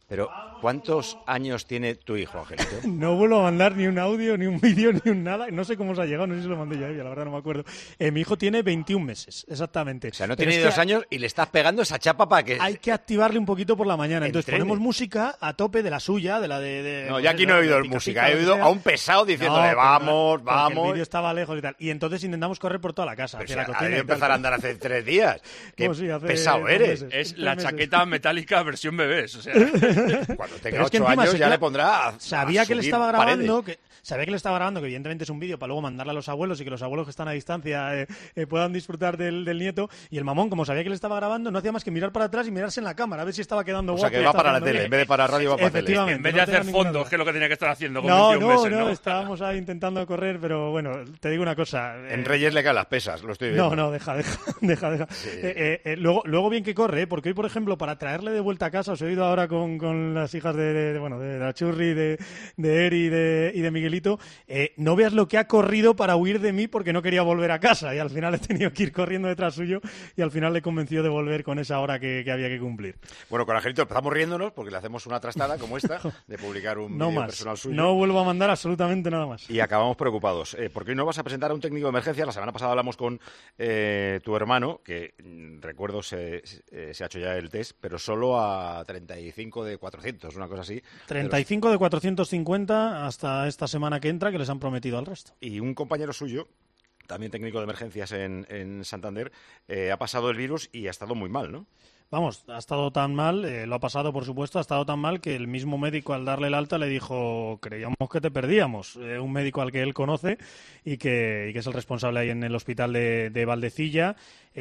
Pero, ¿cuántos años tiene tu hijo, Angelito? No vuelvo a mandar ni un audio, ni un vídeo, ni un nada. No sé cómo se ha llegado, no sé si lo mandé yo a ella, la verdad no me acuerdo. Mi hijo tiene 21 meses, exactamente. O sea, no tiene ni 2 años y le estás pegando esa chapa para que... Hay que activarle un poquito por la mañana. Entonces ponemos música a tope de la suya, de la de... No, ya aquí no he oído música, he oído a un pesado diciéndole vamos. El vídeo estaba lejos y tal. Y entonces intentamos correr por toda la casa, hacia la cocina. Hay que empezar a andar hace 3 días. Qué pesado eres. Es la chaqueta metálica versión bebés, o sea... Cuando tenga 8 años ya le pondrá sabía que le estaba grabando, que evidentemente es un vídeo para luego mandarle a los abuelos y que los abuelos que están a distancia puedan disfrutar del nieto. Y el mamón, como sabía que le estaba grabando, no hacía más que mirar para atrás y mirarse en la cámara a ver si estaba quedando guapo. O sea, que va para la tele, en vez de para radio va para la tele. En vez de hacer fondos, que es lo que tenía que estar haciendo con 21 meses, ¿no? Estábamos ahí intentando correr, pero bueno, te digo una cosa. En Reyes le caen las pesas, lo estoy viendo. No, deja. Sí. Luego bien que corre, porque hoy, por ejemplo, para traerle de vuelta a casa, os he oído ahora con las hijas de la Churri, de Eri y de Miguelito, no veas lo que ha corrido para huir de mí porque no quería volver a casa y al final he tenido que ir corriendo detrás suyo y al final le convenció de volver con esa hora que había que cumplir. Bueno, con Angelito empezamos riéndonos porque le hacemos una trastada como esta de publicar un vídeo personal suyo. No vuelvo a mandar absolutamente nada más. Y acabamos preocupados porque hoy nos vas a presentar a un técnico de emergencia. La semana pasada hablamos con tu hermano, que recuerdo se ha hecho ya el test, pero solo a 35 de 400, una cosa así. 35 de 450 hasta esta semana que entra, que les han prometido al resto. Y un compañero suyo, también técnico de emergencias en Santander, ha pasado el virus y ha estado muy mal, ¿no? Vamos, ha estado tan mal, lo ha pasado por supuesto, ha estado tan mal que el mismo médico al darle el alta le dijo, creíamos que te perdíamos. Un médico al que él conoce y que es el responsable ahí en el hospital de Valdecilla.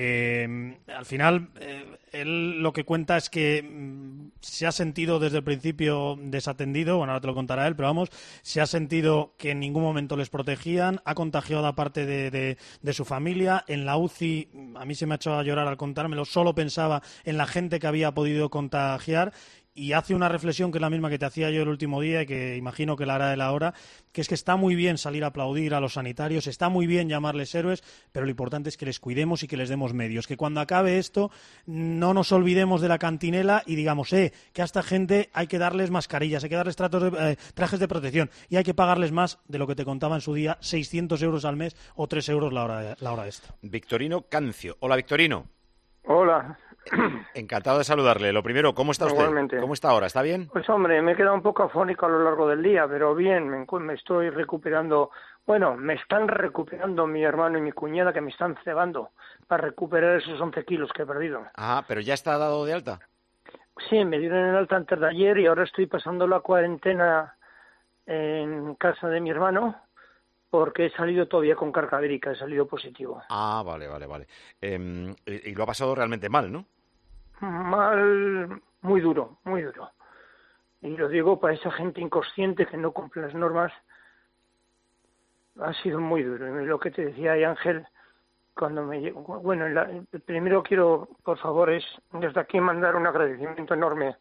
Al final, él lo que cuenta es que se ha sentido desde el principio desatendido, bueno, ahora te lo contará él, pero vamos, se ha sentido que en ningún momento les protegían, ha contagiado a parte de su familia. En la UCI, a mí se me ha hecho a llorar al contármelo, solo pensaba en la gente que había podido contagiar. Y hace una reflexión que es la misma que te hacía yo el último día y que imagino que la hará él ahora, que es que está muy bien salir a aplaudir a los sanitarios, está muy bien llamarles héroes, pero lo importante es que les cuidemos y que les demos medios. Que cuando acabe esto no nos olvidemos de la cantinela y digamos, que a esta gente hay que darles mascarillas, hay que darles trajes de protección y hay que pagarles más de lo que te contaba en su día, 600 euros al mes o 3 euros la hora extra. Victorino Cancio. Hola, Victorino. Hola. Encantado de saludarle. Lo primero, ¿cómo está usted? Igualmente. ¿Cómo está ahora? ¿Está bien? Pues hombre, me he quedado un poco afónico a lo largo del día, pero bien, me estoy recuperando. Bueno, me están recuperando mi hermano y mi cuñada, que me están cebando para recuperar esos 11 kilos que he perdido. Ah, ¿pero ya está dado de alta? Sí, me dieron el alta antes de ayer y ahora estoy pasando la cuarentena en casa de mi hermano, porque he salido todavía con carga vírica, he salido positivo. Ah, vale. Y lo ha pasado realmente mal, ¿no? Mal, muy duro. Y lo digo para esa gente inconsciente que no cumple las normas. Ha sido muy duro. Y lo que te decía ahí, Ángel, cuando me llegó... Bueno, primero quiero, por favor, es desde aquí mandar un agradecimiento enorme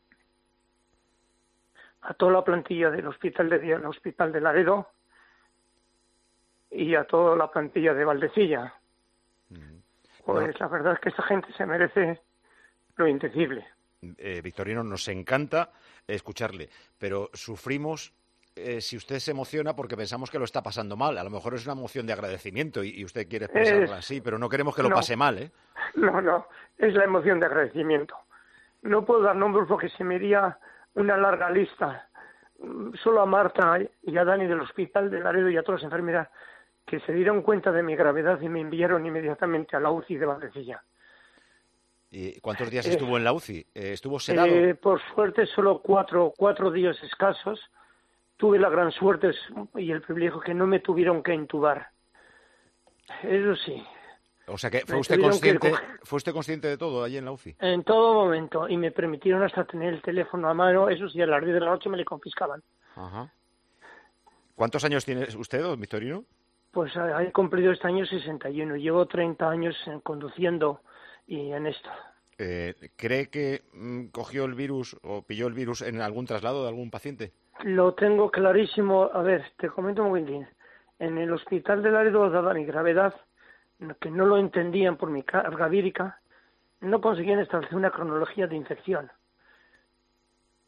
a toda la plantilla del Hospital de Laredo, y a toda la plantilla de Valdecilla. Pues la verdad es que esta gente se merece lo indecible. Victorino, nos encanta escucharle, pero sufrimos si usted se emociona porque pensamos que lo está pasando mal. A lo mejor es una emoción de agradecimiento y usted quiere expresarla así, pero no queremos que lo pase mal, ¿eh? No, es la emoción de agradecimiento. No puedo dar nombres porque se me iría una larga lista. Solo a Marta y a Dani del Hospital de Laredo y a todas las enfermeras que se dieron cuenta de mi gravedad y me enviaron inmediatamente a la UCI de Valdecilla. ¿Y cuántos días estuvo en la UCI? ¿Estuvo sedado? Por suerte, solo cuatro días escasos. Tuve la gran suerte y el privilegio que no me tuvieron que intubar. Eso sí. O sea que fue usted consciente de todo allí en la UCI. En todo momento. Y me permitieron hasta tener el teléfono a mano. Eso sí, a las 10 de la noche me le confiscaban. Ajá. ¿Cuántos años tiene usted, don Victorino? Pues he cumplido este año 61. Llevo 30 años conduciendo y en esto. ¿Cree que cogió el virus o pilló el virus en algún traslado de algún paciente? Lo tengo clarísimo. A ver, te comento un momentín. En el Hospital de Laredo, dada mi gravedad, que no lo entendían por mi carga vírica, no conseguían establecer una cronología de infección.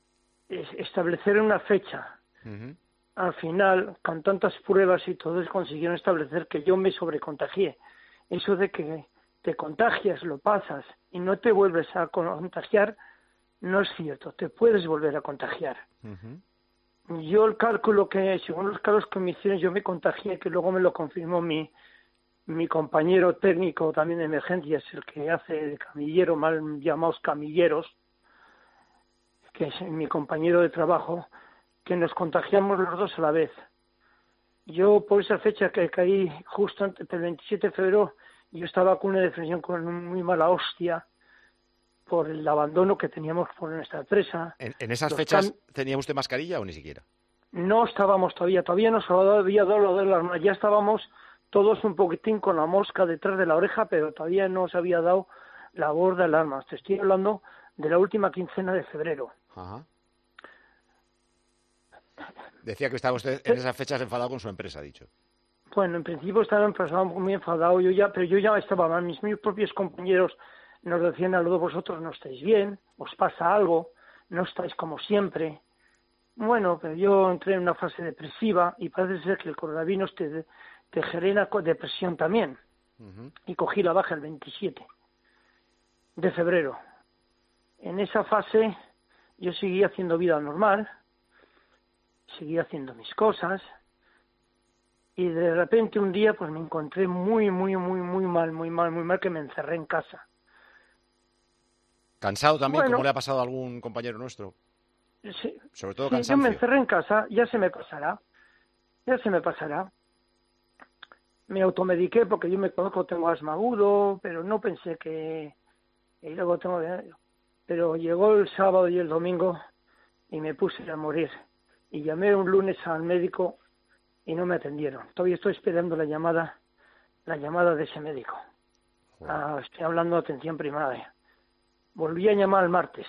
establecer una fecha. Al final, con tantas pruebas y todo, consiguieron establecer que yo me sobrecontagié. Eso de que te contagias, lo pasas y no te vuelves a contagiar, no es cierto. Te puedes volver a contagiar. Yo el cálculo según los cálculos que me hicieron, yo me contagié, que luego me lo confirmó mi compañero técnico también de emergencias, el que hace de camillero, mal llamados camilleros, que es mi compañero de trabajo, que nos contagiamos los dos a la vez. Yo, por esa fecha que caí justo antes del 27 de febrero, yo estaba con una depresión, con una muy mala hostia, por el abandono que teníamos por nuestra empresa. ¿En esas fechas tenía usted mascarilla o ni siquiera? No estábamos todavía nos había dado lo de la arma. Ya estábamos todos un poquitín con la mosca detrás de la oreja, pero todavía no se había dado la borda del arma. Te estoy hablando de la última quincena de febrero. Ajá. Decía que estaba usted en esas fechas enfadado con su empresa, ha dicho. Bueno, en principio estaba muy enfadado pero yo ya estaba mal. Mis propios compañeros nos decían a los dos: vosotros no estáis bien, os pasa algo, no estáis como siempre. Bueno, pero yo entré en una fase depresiva y parece ser que el coronavirus te genera depresión también. Y cogí la baja el 27 de febrero. En esa fase yo seguí haciendo vida normal, seguí haciendo mis cosas, y de repente un día pues me encontré muy mal, que me encerré en casa. ¿Cansado también, como le ha pasado a algún compañero nuestro? Sí, sobre todo cansancio. Yo me encerré en casa, ya se me pasará. Me automediqué porque yo me conozco, tengo asma agudo, pero no pensé que... Y luego pero llegó el sábado y el domingo y me puse a morir. Y llamé un lunes al médico y no me atendieron. Todavía estoy esperando la llamada de ese médico. Estoy hablando de atención primaria. Volví a llamar el martes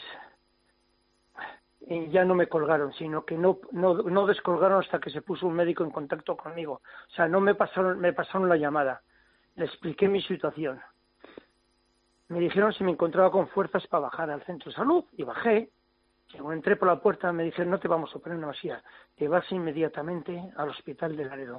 y ya no me colgaron, sino que no descolgaron hasta que se puso un médico en contacto conmigo. O sea, me pasaron la llamada. Le expliqué mi situación. Me dijeron si me encontraba con fuerzas para bajar al centro de salud y bajé. Cuando entré por la puerta me dijeron: no te vamos a poner una masía, te vas inmediatamente al hospital de Laredo.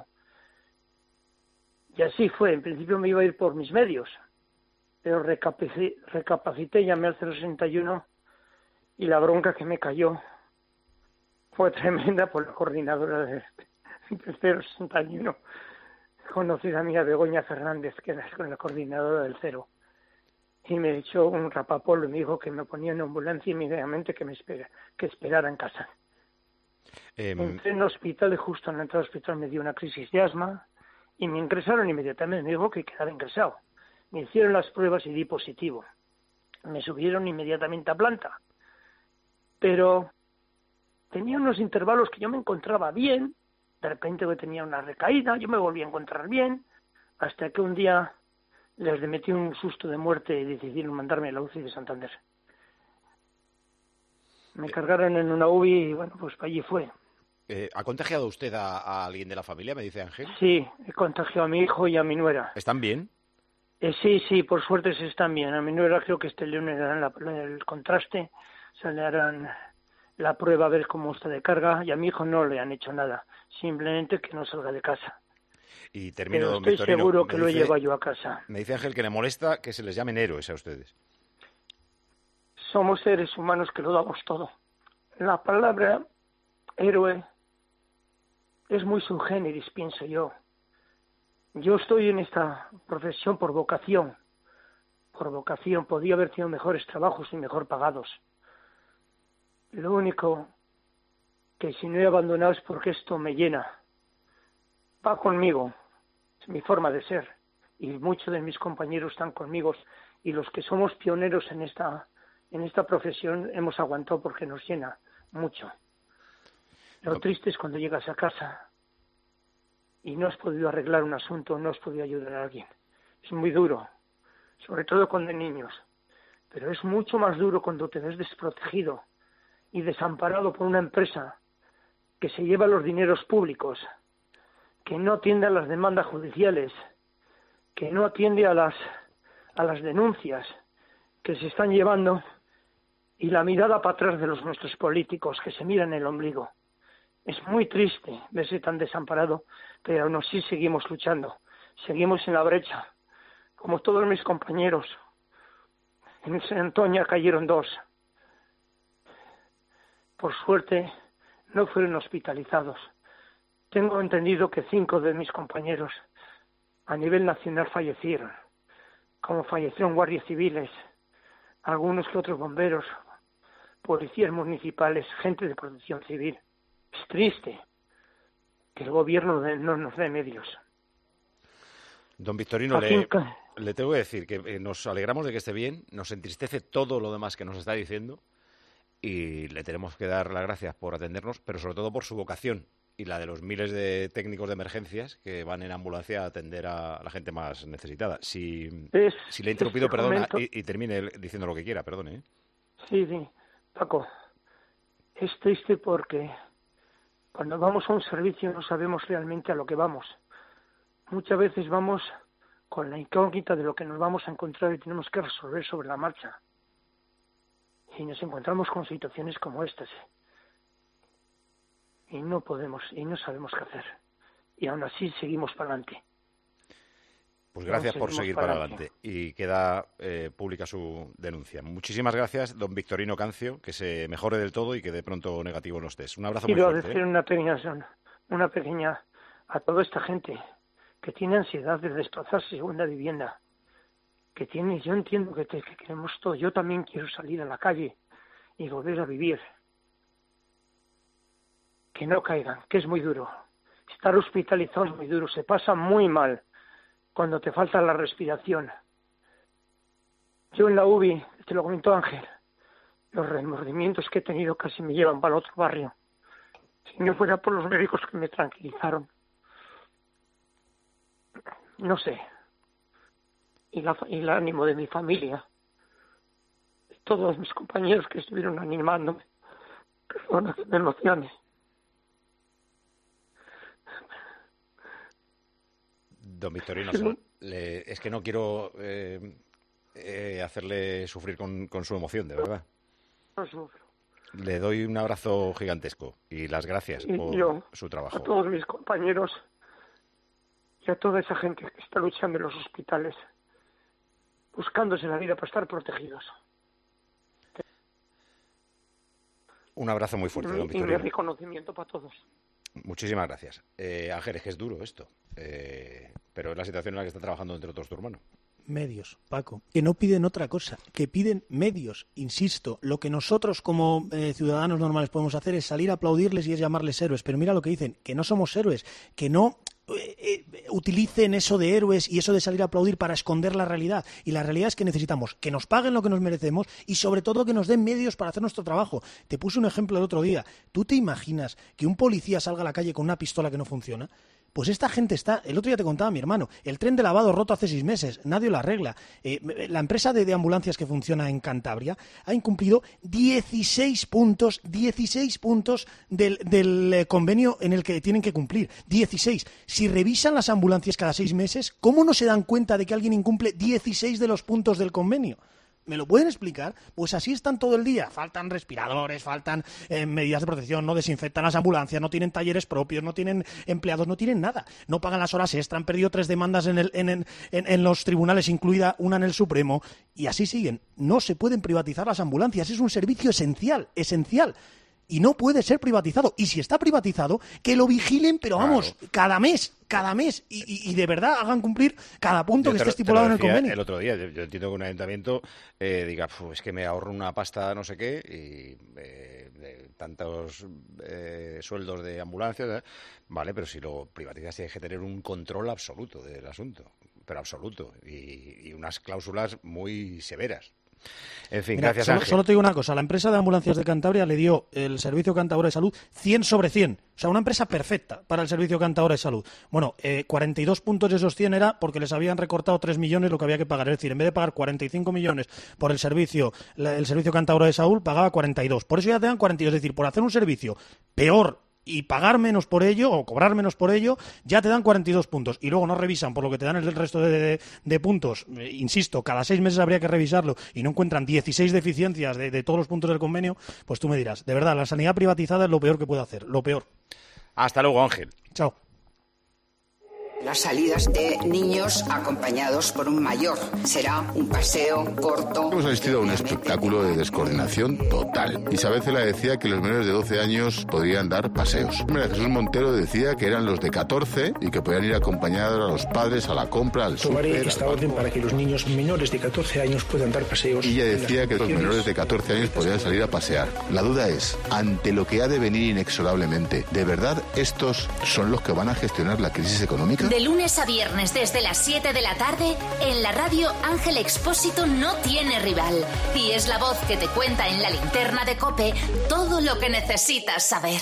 Y así fue. En principio me iba a ir por mis medios, pero recapacité, llamé al 061 y la bronca que me cayó fue tremenda por la coordinadora del 061, conocida mía, Begoña Fernández, que era la coordinadora del 0. Y me echó un rapapolvo y me dijo que me ponía en ambulancia inmediatamente, que esperara en casa. Entré en el hospital y justo en la entrada del hospital me dio una crisis de asma y me ingresaron inmediatamente. Me dijo que quedara ingresado. Me hicieron las pruebas y di positivo. Me subieron inmediatamente a planta. Pero tenía unos intervalos que yo me encontraba bien. De repente tenía una recaída, yo me volví a encontrar bien, hasta que un día les metí un susto de muerte y decidieron mandarme a la UCI de Santander. Me cargaron en una UBI y bueno, pues allí fue. ¿Ha contagiado usted a alguien de la familia, me dice Ángel? Sí, he contagiado a mi hijo y a mi nuera. ¿Están bien? Sí, por suerte se están bien. A mi nuera creo que este lunes le harán el contraste, le harán la prueba a ver cómo está de carga, y a mi hijo no le han hecho nada, simplemente que no salga de casa. Y termino, pero estoy Victorino, seguro que lo llevo yo a casa. Me dice Ángel que le molesta que se les llamen héroes a ustedes. Somos seres humanos que lo damos todo. La palabra héroe es muy subgéneris, pienso yo. Yo estoy en esta profesión por vocación. Podría haber tenido mejores trabajos y mejor pagados. Lo único que si no he abandonado es porque esto me llena. Va conmigo, es mi forma de ser, y muchos de mis compañeros están conmigo, y los que somos pioneros en esta profesión hemos aguantado porque nos llena mucho. Lo triste es cuando llegas a casa y no has podido arreglar un asunto, no has podido ayudar a alguien. Es muy duro, sobre todo cuando hay niños, pero es mucho más duro cuando te ves desprotegido y desamparado por una empresa que se lleva los dineros públicos, que no atiende a las demandas judiciales, que no atiende a las denuncias que se están llevando y la mirada para atrás de los nuestros políticos que se miran el ombligo. Es muy triste verse tan desamparado, pero aún así seguimos luchando, seguimos en la brecha, como todos mis compañeros. En San Antonio cayeron 2. Por suerte no fueron hospitalizados. Tengo entendido que 5 de mis compañeros a nivel nacional fallecieron, como fallecieron guardias civiles, algunos que otros bomberos, policías municipales, gente de protección civil. Es triste que el gobierno no nos dé medios. Don Victorino, le tengo que decir que nos alegramos de que esté bien, nos entristece todo lo demás que nos está diciendo y le tenemos que dar las gracias por atendernos, pero sobre todo por su vocación y la de los miles de técnicos de emergencias que van en ambulancia a atender a la gente más necesitada. Si le he interrumpido, perdona, y termine diciendo lo que quiera, perdone. Sí, Paco, es triste porque cuando vamos a un servicio no sabemos realmente a lo que vamos. Muchas veces vamos con la incógnita de lo que nos vamos a encontrar y tenemos que resolver sobre la marcha. Y nos encontramos con situaciones como estas. Y no podemos, y no sabemos qué hacer. Y aún así seguimos para adelante. Pues gracias por seguir para adelante. Y queda pública su denuncia. Muchísimas gracias, don Victorino Cancio, que se mejore del todo y que de pronto negativo no estés. Un abrazo muy fuerte. Quiero decir una pequeña a toda esta gente que tiene ansiedad de desplazarse a segunda vivienda, yo entiendo que queremos todo, yo también quiero salir a la calle y volver a vivir. Que no caigan, que es muy duro. Estar hospitalizado es muy duro, se pasa muy mal cuando te falta la respiración. Yo en la UBI, te lo comentó Ángel, los remordimientos que he tenido casi me llevan para el otro barrio. Si no fuera por los médicos que me tranquilizaron. No sé. Y el ánimo de mi familia. De todos mis compañeros que estuvieron animándome. Perdona que me emocione. Don Victorino, es que no quiero hacerle sufrir con su emoción, de verdad. No sufro. Le doy un abrazo gigantesco y las gracias por su trabajo. A todos mis compañeros y a toda esa gente que está luchando en los hospitales, buscándose la vida para estar protegidos. Un abrazo muy fuerte, don Victorino. Y mi reconocimiento para todos. Muchísimas gracias. Ángel, es que es duro esto, pero es la situación en la que está trabajando, entre otros, tu hermano. Medios, Paco, que no piden otra cosa, que piden medios. Insisto, lo que nosotros como ciudadanos normales podemos hacer es salir a aplaudirles y es llamarles héroes, pero mira lo que dicen, que no somos héroes, que no utilicen eso de héroes y eso de salir a aplaudir para esconder la realidad. Y la realidad es que necesitamos que nos paguen lo que nos merecemos y sobre todo que nos den medios para hacer nuestro trabajo. Te puse un ejemplo el otro día. ¿Tú te imaginas que un policía salga a la calle con una pistola que no funciona? Pues esta gente está, el otro día te contaba mi hermano, el tren de lavado roto hace 6 meses, nadie lo arregla. La empresa de ambulancias que funciona en Cantabria ha incumplido 16 puntos del convenio en el que tienen que cumplir. 16. Si revisan las ambulancias cada 6 meses, ¿cómo no se dan cuenta de que alguien incumple 16 de los puntos del convenio? ¿Me lo pueden explicar? Pues así están todo el día. Faltan respiradores, faltan medidas de protección, no desinfectan las ambulancias, no tienen talleres propios, no tienen empleados, no tienen nada. No pagan las horas extra, han perdido 3 demandas en los tribunales, incluida una en el Supremo, y así siguen. No se pueden privatizar las ambulancias, es un servicio esencial. Y no puede ser privatizado. Y si está privatizado, que lo vigilen, pero vamos, cada mes, y de verdad hagan cumplir cada punto que esté estipulado en el convenio. El otro día, yo entiendo que un ayuntamiento diga, es que me ahorro una pasta no sé qué, y de tantos sueldos de ambulancia, vale, pero si lo privatizas hay que tener un control absoluto del asunto, pero absoluto, y unas cláusulas muy severas. En fin, mira, gracias, Ángel. Solo te digo una cosa, la empresa de ambulancias de Cantabria le dio el Servicio Cántabro de Salud 100 sobre 100, o sea, una empresa perfecta para el Servicio Cántabro de Salud. Bueno, 42 puntos de esos 100 era porque les habían recortado 3 millones lo que había que pagar, es decir, en vez de pagar 45 millones por el Servicio Cántabro de Salud, pagaba 42, por eso ya te dan 42, es decir, por hacer un servicio peor y pagar menos por ello o cobrar menos por ello, ya te dan 42 puntos. Y luego no revisan por lo que te dan el resto de puntos. Insisto, cada 6 meses habría que revisarlo y no encuentran 16 deficiencias de todos los puntos del convenio, pues tú me dirás, de verdad, la sanidad privatizada es lo peor que puede hacer, lo peor. Hasta luego, Ángel. Chao. Las salidas de niños acompañados por un mayor. Será un paseo corto. Hemos asistido a un espectáculo de descoordinación total. Isabel Cela decía que los menores de 12 años podían dar paseos. María Jesús Montero decía que eran los de 14 y que podían ir acompañados a los padres a la compra, al súper. Tomaré esta orden para que los niños menores de 14 años puedan dar paseos. Y ella decía que los menores de 14 años podían salir a pasear. La duda es, ante lo que ha de venir inexorablemente, ¿de verdad estos son los que van a gestionar la crisis económica? De lunes a viernes desde las 7 de la tarde, en la radio Ángel Expósito no tiene rival. Y es la voz que te cuenta en la linterna de COPE todo lo que necesitas saber.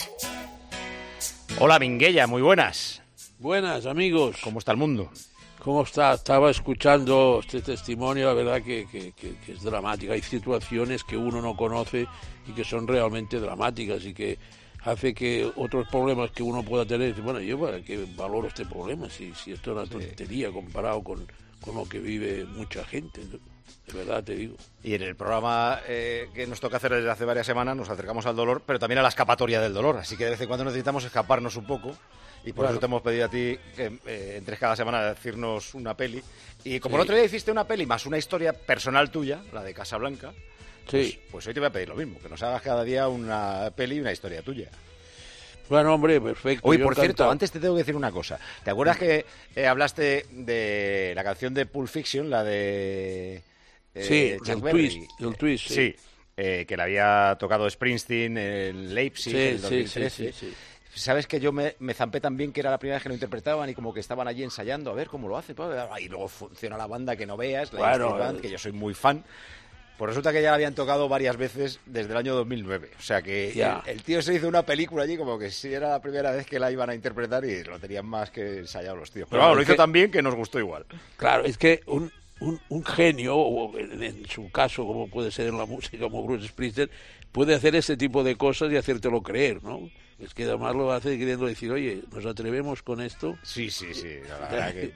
Hola, Minguella, muy buenas. Buenas, amigos. ¿Cómo está el mundo? ¿Cómo está? Estaba escuchando este testimonio, la verdad que es dramática. Hay situaciones que uno no conoce y que son realmente dramáticas y que hace que otros problemas que uno pueda tener, bueno, yo para qué valoro este problema, si esto es una tontería comparado con lo que vive mucha gente, ¿no? De verdad te digo. Y en el programa que nos toca hacer desde hace varias semanas nos acercamos al dolor, pero también a la escapatoria del dolor, así que de vez en cuando necesitamos escaparnos un poco y por eso te hemos pedido a ti que entres cada semana a decirnos una peli. Y como el otro día hiciste una peli más una historia personal tuya, la de Casablanca, pues hoy te voy a pedir lo mismo, que nos hagas cada día una peli y una historia tuya. Bueno, hombre, perfecto. Oye, por cierto, antes te tengo que decir una cosa. ¿Te acuerdas que hablaste de la canción de Pulp Fiction, la de Chuck Berry? El twist, sí. Que la había tocado Springsteen en Leipzig en el 2013. Sí. ¿Sabes que yo me zampé también que era la primera vez que lo interpretaban y como que estaban allí ensayando a ver cómo lo hace? Y luego funciona la banda que no veas, la band, que yo soy muy fan. Pues resulta que ya la habían tocado varias veces desde el año 2009. O sea que el tío se hizo una película allí como que sí era la primera vez que la iban a interpretar y lo tenían más que ensayado los tíos. Pero vamos, lo hizo tan bien que nos gustó igual. Claro, es que un genio, o en su caso como puede ser en la música como Bruce Springsteen, puede hacer este tipo de cosas y hacértelo creer, ¿no? Es que además lo hace queriendo decir, oye, ¿nos atrevemos con esto? Sí, la verdad que...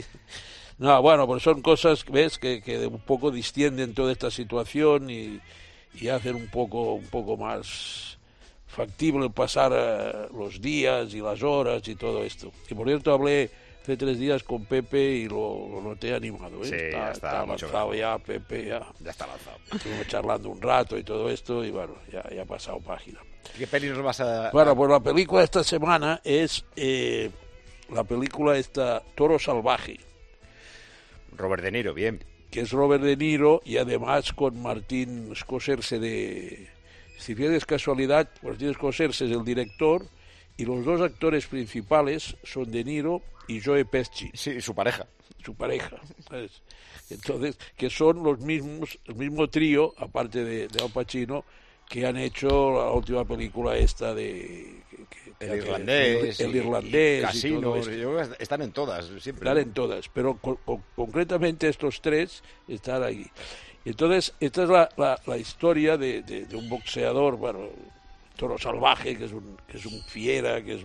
No, bueno, pues son cosas, ves, que un poco distienden toda esta situación y hacen un poco más factible pasar los días y las horas y todo esto. Y por cierto, hablé hace 3 días con Pepe y lo noté animado, ¿eh? Sí, está avanzado ya, Pepe, ya está avanzado. Estuvimos charlando un rato y todo esto y bueno, ya ha pasado página. ¿Qué peli nos vas a...? Bueno, pues la película de esta semana es la película esta Toro Salvaje. Robert De Niro, bien. Que es Robert De Niro y además con Martin Scorsese si es casualidad, Martin Scorsese es el director y los 2 actores principales son De Niro y Joe Pesci. Sí, su pareja. ¿Sabes? Entonces, que son el mismo trío, aparte de Al Pacino, que han hecho la última película esta de... El irlandés. Y Casino, están en todas, siempre. Están en todas, pero concretamente estos 3 están ahí. Entonces, esta es la historia de un boxeador, bueno, Toro Salvaje, que es un fiera, que es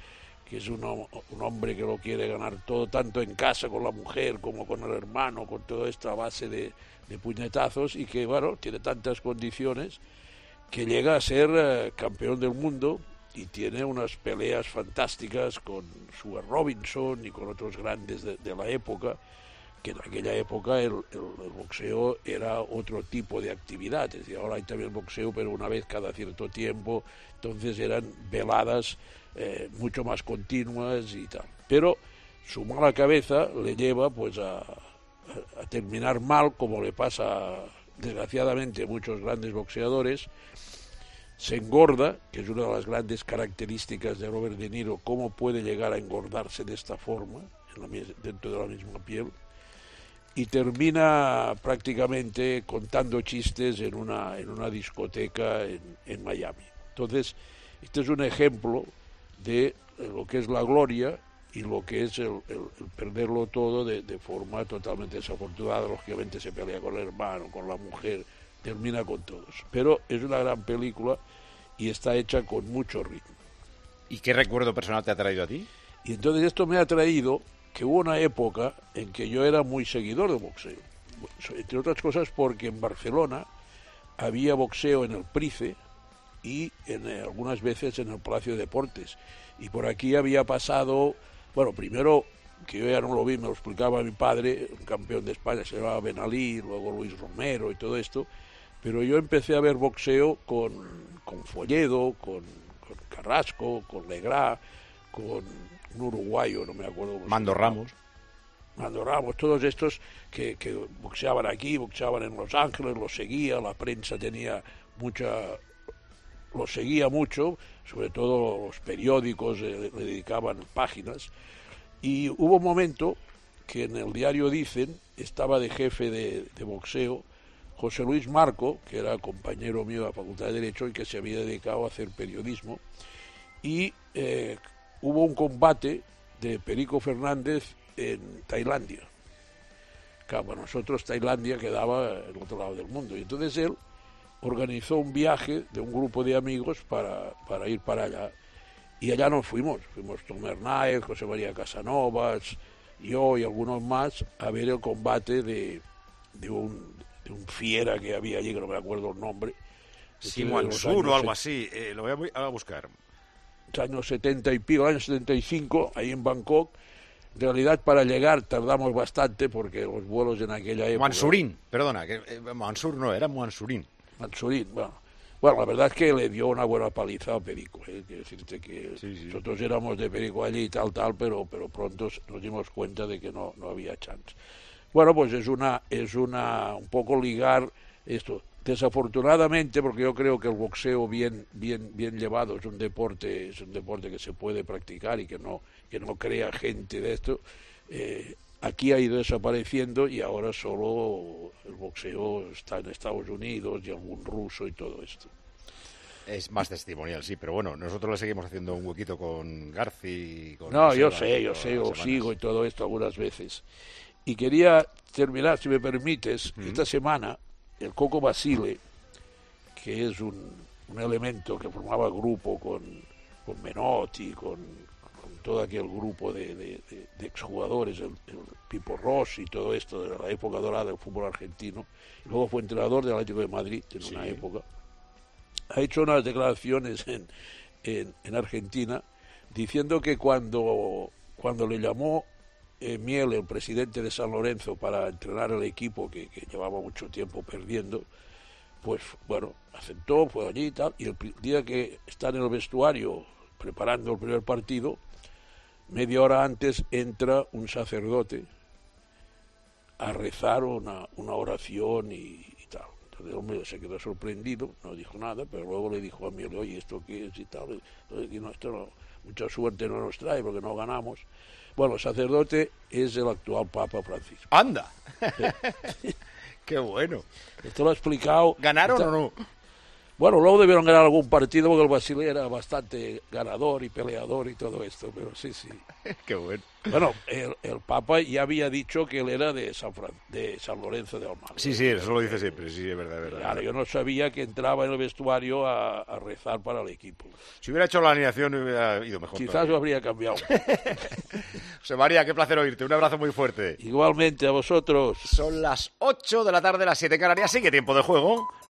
un hombre que lo quiere ganar todo, tanto en casa con la mujer como con el hermano, con todo esto a base de puñetazos y que, bueno, tiene tantas condiciones que llega a ser campeón del mundo y tiene unas peleas fantásticas con Stuart Robinson y con otros grandes de la época, que en aquella época el boxeo era otro tipo de actividad. Es decir, ahora hay también boxeo, pero una vez cada cierto tiempo, entonces eran veladas mucho más continuas y tal. Pero su mala cabeza le lleva pues a terminar mal, como le pasa desgraciadamente a muchos grandes boxeadores. Se engorda, que es una de las grandes características de Robert De Niro, cómo puede llegar a engordarse de esta forma, dentro de la misma piel, y termina prácticamente contando chistes en una discoteca en Miami. Entonces, este es un ejemplo de lo que es la gloria y lo que es el perderlo todo de forma totalmente desafortunada. Lógicamente se pelea con el hermano, con la mujer, termina con todos. Pero es una gran película y está hecha con mucho ritmo. ¿Y qué recuerdo personal te ha traído a ti? Y entonces esto me ha traído que hubo una época en que yo era muy seguidor de boxeo. Entre otras cosas porque en Barcelona había boxeo en el Price y algunas veces en el Palacio de Deportes. Y por aquí había pasado, bueno, primero, que yo ya no lo vi, me lo explicaba mi padre, un campeón de España, se llamaba Benalí, luego Luis Romero y todo esto, pero yo empecé a ver boxeo con Folledo, con Carrasco, con Legrá, con un uruguayo, no me acuerdo. Mando Ramos, todos estos que boxeaban aquí, boxeaban en Los Ángeles, los seguía, la prensa los seguía mucho, sobre todo los periódicos le dedicaban páginas, y hubo un momento que en el diario Dicen estaba de jefe de boxeo José Luis Marco, que era compañero mío de la Facultad de Derecho y que se había dedicado a hacer periodismo, y hubo un combate de Perico Fernández en Tailandia. Claro, para nosotros Tailandia quedaba en otro lado del mundo, y entonces él organizó un viaje de un grupo de amigos para ir para allá, y allá nos fuimos Tom Hernández, José María Casanovas, yo y algunos más, a ver el combate de un fiera que había allí, que no me acuerdo el nombre. Simón Sur o algo así, lo voy a buscar. Años 70 y pico, años 75, ahí en Bangkok. En realidad, para llegar tardamos bastante porque los vuelos en aquella época... Mansurín, perdona, Mansur no, era Mansurín. Mansurín, bueno, la verdad es que le dio una buena paliza a Perico. Quiero decirte que nosotros éramos de Perico allí y tal, pero pronto nos dimos cuenta de que no había chance. Bueno, pues es un poco ligar esto. Desafortunadamente, porque yo creo que el boxeo bien llevado es un deporte que se puede practicar y que no crea gente de esto, aquí ha ido desapareciendo y ahora solo el boxeo está en Estados Unidos y algún ruso y todo esto. Es más testimonial, sí, pero bueno, nosotros le seguimos haciendo un huequito con Garci. No, yo sé, lo sigo y todo esto algunas veces. Y quería terminar, si me permites, esta semana, el Coco Basile, que es un elemento que formaba grupo con Menotti, con todo aquel grupo de exjugadores, el Pipo Rossi y todo esto de la época dorada del fútbol argentino, y luego fue entrenador del Atlético de Madrid en una época, ha hecho unas declaraciones en Argentina diciendo que cuando le llamó Miel, el presidente de San Lorenzo, para entrenar el equipo que llevaba mucho tiempo perdiendo, pues bueno, aceptó, fue allí y tal, y el día que está en el vestuario preparando el primer partido, media hora antes entra un sacerdote a rezar una oración y tal. Entonces el hombre se quedó sorprendido, no dijo nada, pero luego le dijo a Miel, oye, ¿esto qué es? Y tal. Entonces, mucha suerte no nos trae porque no ganamos. Bueno, el sacerdote es el actual Papa Francisco. ¡Anda! ¡Qué bueno! Esto lo ha explicado... ¿Ganaron o no? Bueno, luego debieron ganar algún partido porque el Basile era bastante ganador y peleador y todo esto, pero sí. ¡Qué bueno! Bueno, el Papa ya había dicho que él era de San Lorenzo de Almagro. Sí, eso lo dice siempre, sí, es verdad. Claro, yo no sabía que entraba en el vestuario a rezar para el equipo. Si hubiera hecho la alineación hubiera ido mejor. Quizás lo habría cambiado. José María, qué placer oírte, un abrazo muy fuerte. Igualmente, a vosotros. Son las 8 de la tarde, las 7 en Canarias, sigue tiempo de juego.